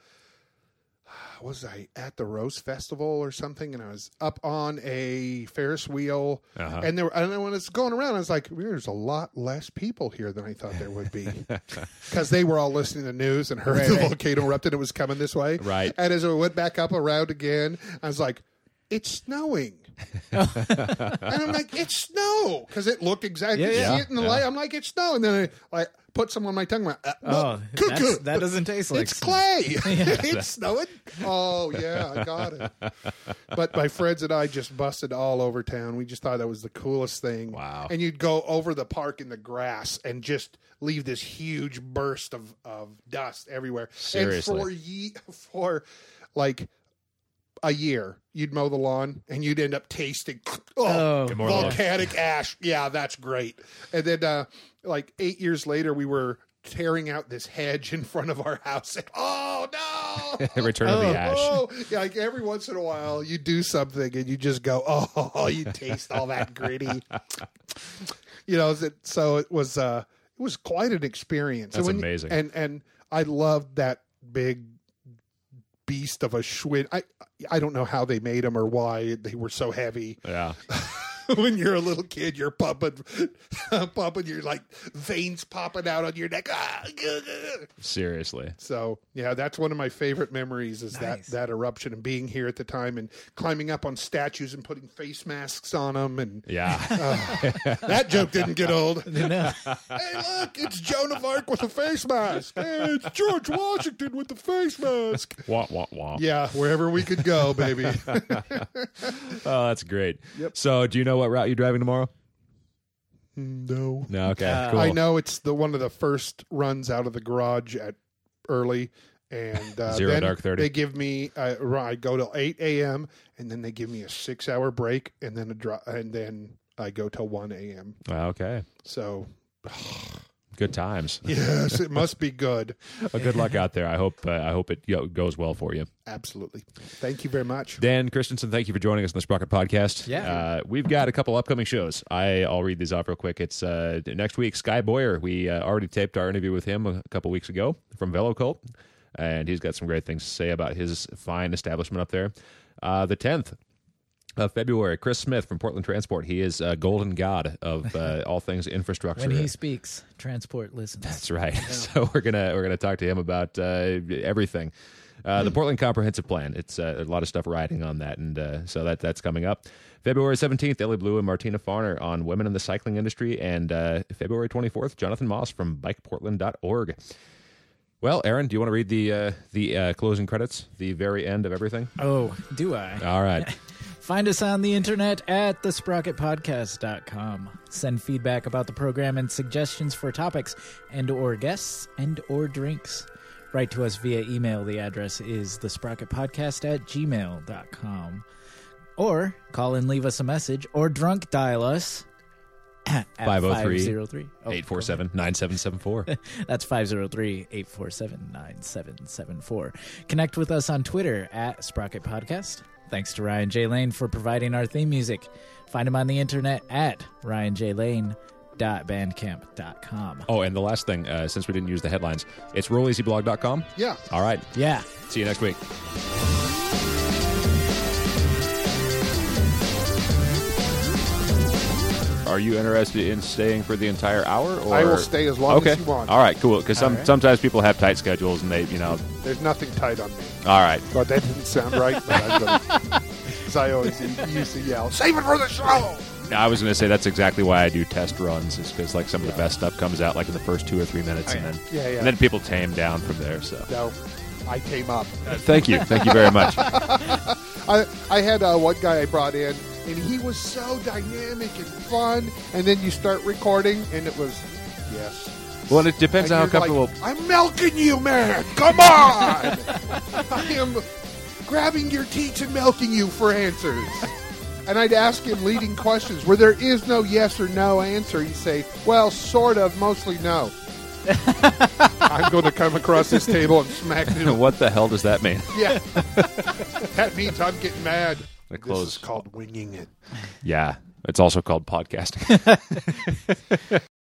was I at the Rose Festival or something, and I was up on a Ferris wheel, Uh-huh. and there, and when it's going around, I was like, there's a lot less people here than I thought there would be, because they were all listening to the news and heard Right, the right. volcano erupted, it was coming this way, Right. And as I went back up around again, I was like, it's snowing. And I'm like, it's snow, because it looked exactly. Yeah, you yeah. see it in the Yeah. light. I'm like, it's snow, and then I like put some on my tongue. Went, uh, Oh, well, cuckoo. that's- that doesn't taste like it's snow. clay. It's snowing. Oh yeah, I got it. But my friends and I just busted all over town. We just thought that was the coolest thing. Wow. And you'd go over the park in the grass and just leave this huge burst of, of dust everywhere. Seriously. And for ye- for like a year, you'd mow the lawn and you'd end up tasting oh, Oh. More than- volcanic ash. Yeah, that's great. And then uh, like eight years later, we were tearing out this hedge in front of our house. And, oh no! Return of the ash. Oh, yeah, like every once in a while, you do something and you just go, oh, you taste all that gritty. You know, so it was uh, it was quite an experience. That's And when- amazing. And and I loved that big beast of a Schwinn. I I don't know how they made them or why they were so heavy. Yeah. When you're a little kid, you're pumping, pumping. You're like veins popping out on your neck. Ah, Seriously. So yeah, that's one of my favorite memories is Nice. that that eruption and being here at the time and climbing up on statues and putting face masks on them. And Yeah. that joke didn't get old. No. Hey, look, it's Joan of Arc with a face mask. Hey, it's George Washington with the face mask. wah, wah, wah. Yeah, wherever we could go, baby. Oh, that's great. Yep. So, do you know what route you're driving tomorrow? No. No. Okay. Uh, cool. I know it's the one of the first runs out of the garage at early, and uh, Zero then dark thirty. They give me uh, I go till eight a.m. and then they give me a six hour break, and then a dri- and then I go till one a.m. Okay. So Good times. yes, it must be good. Well, good luck out there. I hope. Uh, I hope it go- goes well for you. Absolutely. Thank you very much. Dan Christensen, thank you for joining us on the Sprocket Podcast. Yeah. Uh, we've got a couple upcoming shows. I, I'll read these off real quick. It's uh, next week, Sky Boyer. We uh, already taped our interview with him a couple weeks ago from VeloCult, and he's got some great things to say about his fine establishment up there. Uh, the tenth of February, Chris Smith from Portland Transport. He is a golden god of uh, all things infrastructure. When he speaks, transport listens. That's right. So we're gonna we're gonna talk to him about uh, everything. Uh, the Portland Comprehensive Plan. It's uh, a lot of stuff riding on that, and uh, so that that's coming up. February seventeenth, Ellie Blue and Martina Farner on women in the cycling industry, and uh, February twenty-fourth, Jonathan Moss from bike portland dot org. Well, Aaron, do you want to read the uh, the uh, closing credits, the very end of everything? Oh, do I? All right. Find us on the internet at the sprocket podcast dot com. Send feedback about the program and suggestions for topics and or guests and or drinks. Write to us via email. The address is the sprocket podcast at gmail dot com. Or call and leave us a message or drunk dial us at five oh three, five oh three eight four seven, nine seven seven four. That's five oh three, eight four seven, nine seven seven four. Connect with us on Twitter at Sprocket Podcast. Thanks to Ryan J. Lane for providing our theme music. Find him on the internet at ryan j lane dot bandcamp dot com. Oh, and the last thing, uh, since we didn't use the headlines, it's roll easy blog dot com. Yeah. All right. Yeah. See you next week. Are you interested in staying for the entire hour? Or? I will stay as long okay. as you want. All right, cool. Because some, right. sometimes people have tight schedules and they, you know. There's nothing tight on me. All right. But that didn't sound right. Because I always used to yell, save it for the show! I was going to say that's exactly why I do test runs, is because like some of the Yeah. best stuff comes out like in the first two or three minutes, Oh, and yeah. then Yeah, yeah. and then people tame down from there. So No, I came up. uh, thank you, thank you very much. I, I had uh, one guy I brought in, and he was so dynamic and fun. And then you start recording, and it was, yes. Well, it depends And on how you're comfortable. like, I'm milking you, man. Come on. I am grabbing your teats and milking you for answers. And I'd ask him leading questions where there is no yes or no answer. He'd say, well, sort of, mostly no. I'm going to come across this table and smack him. What the hell does that mean? Yeah. That means I'm getting mad. The This close. is called winging it. Yeah, it's also called podcasting.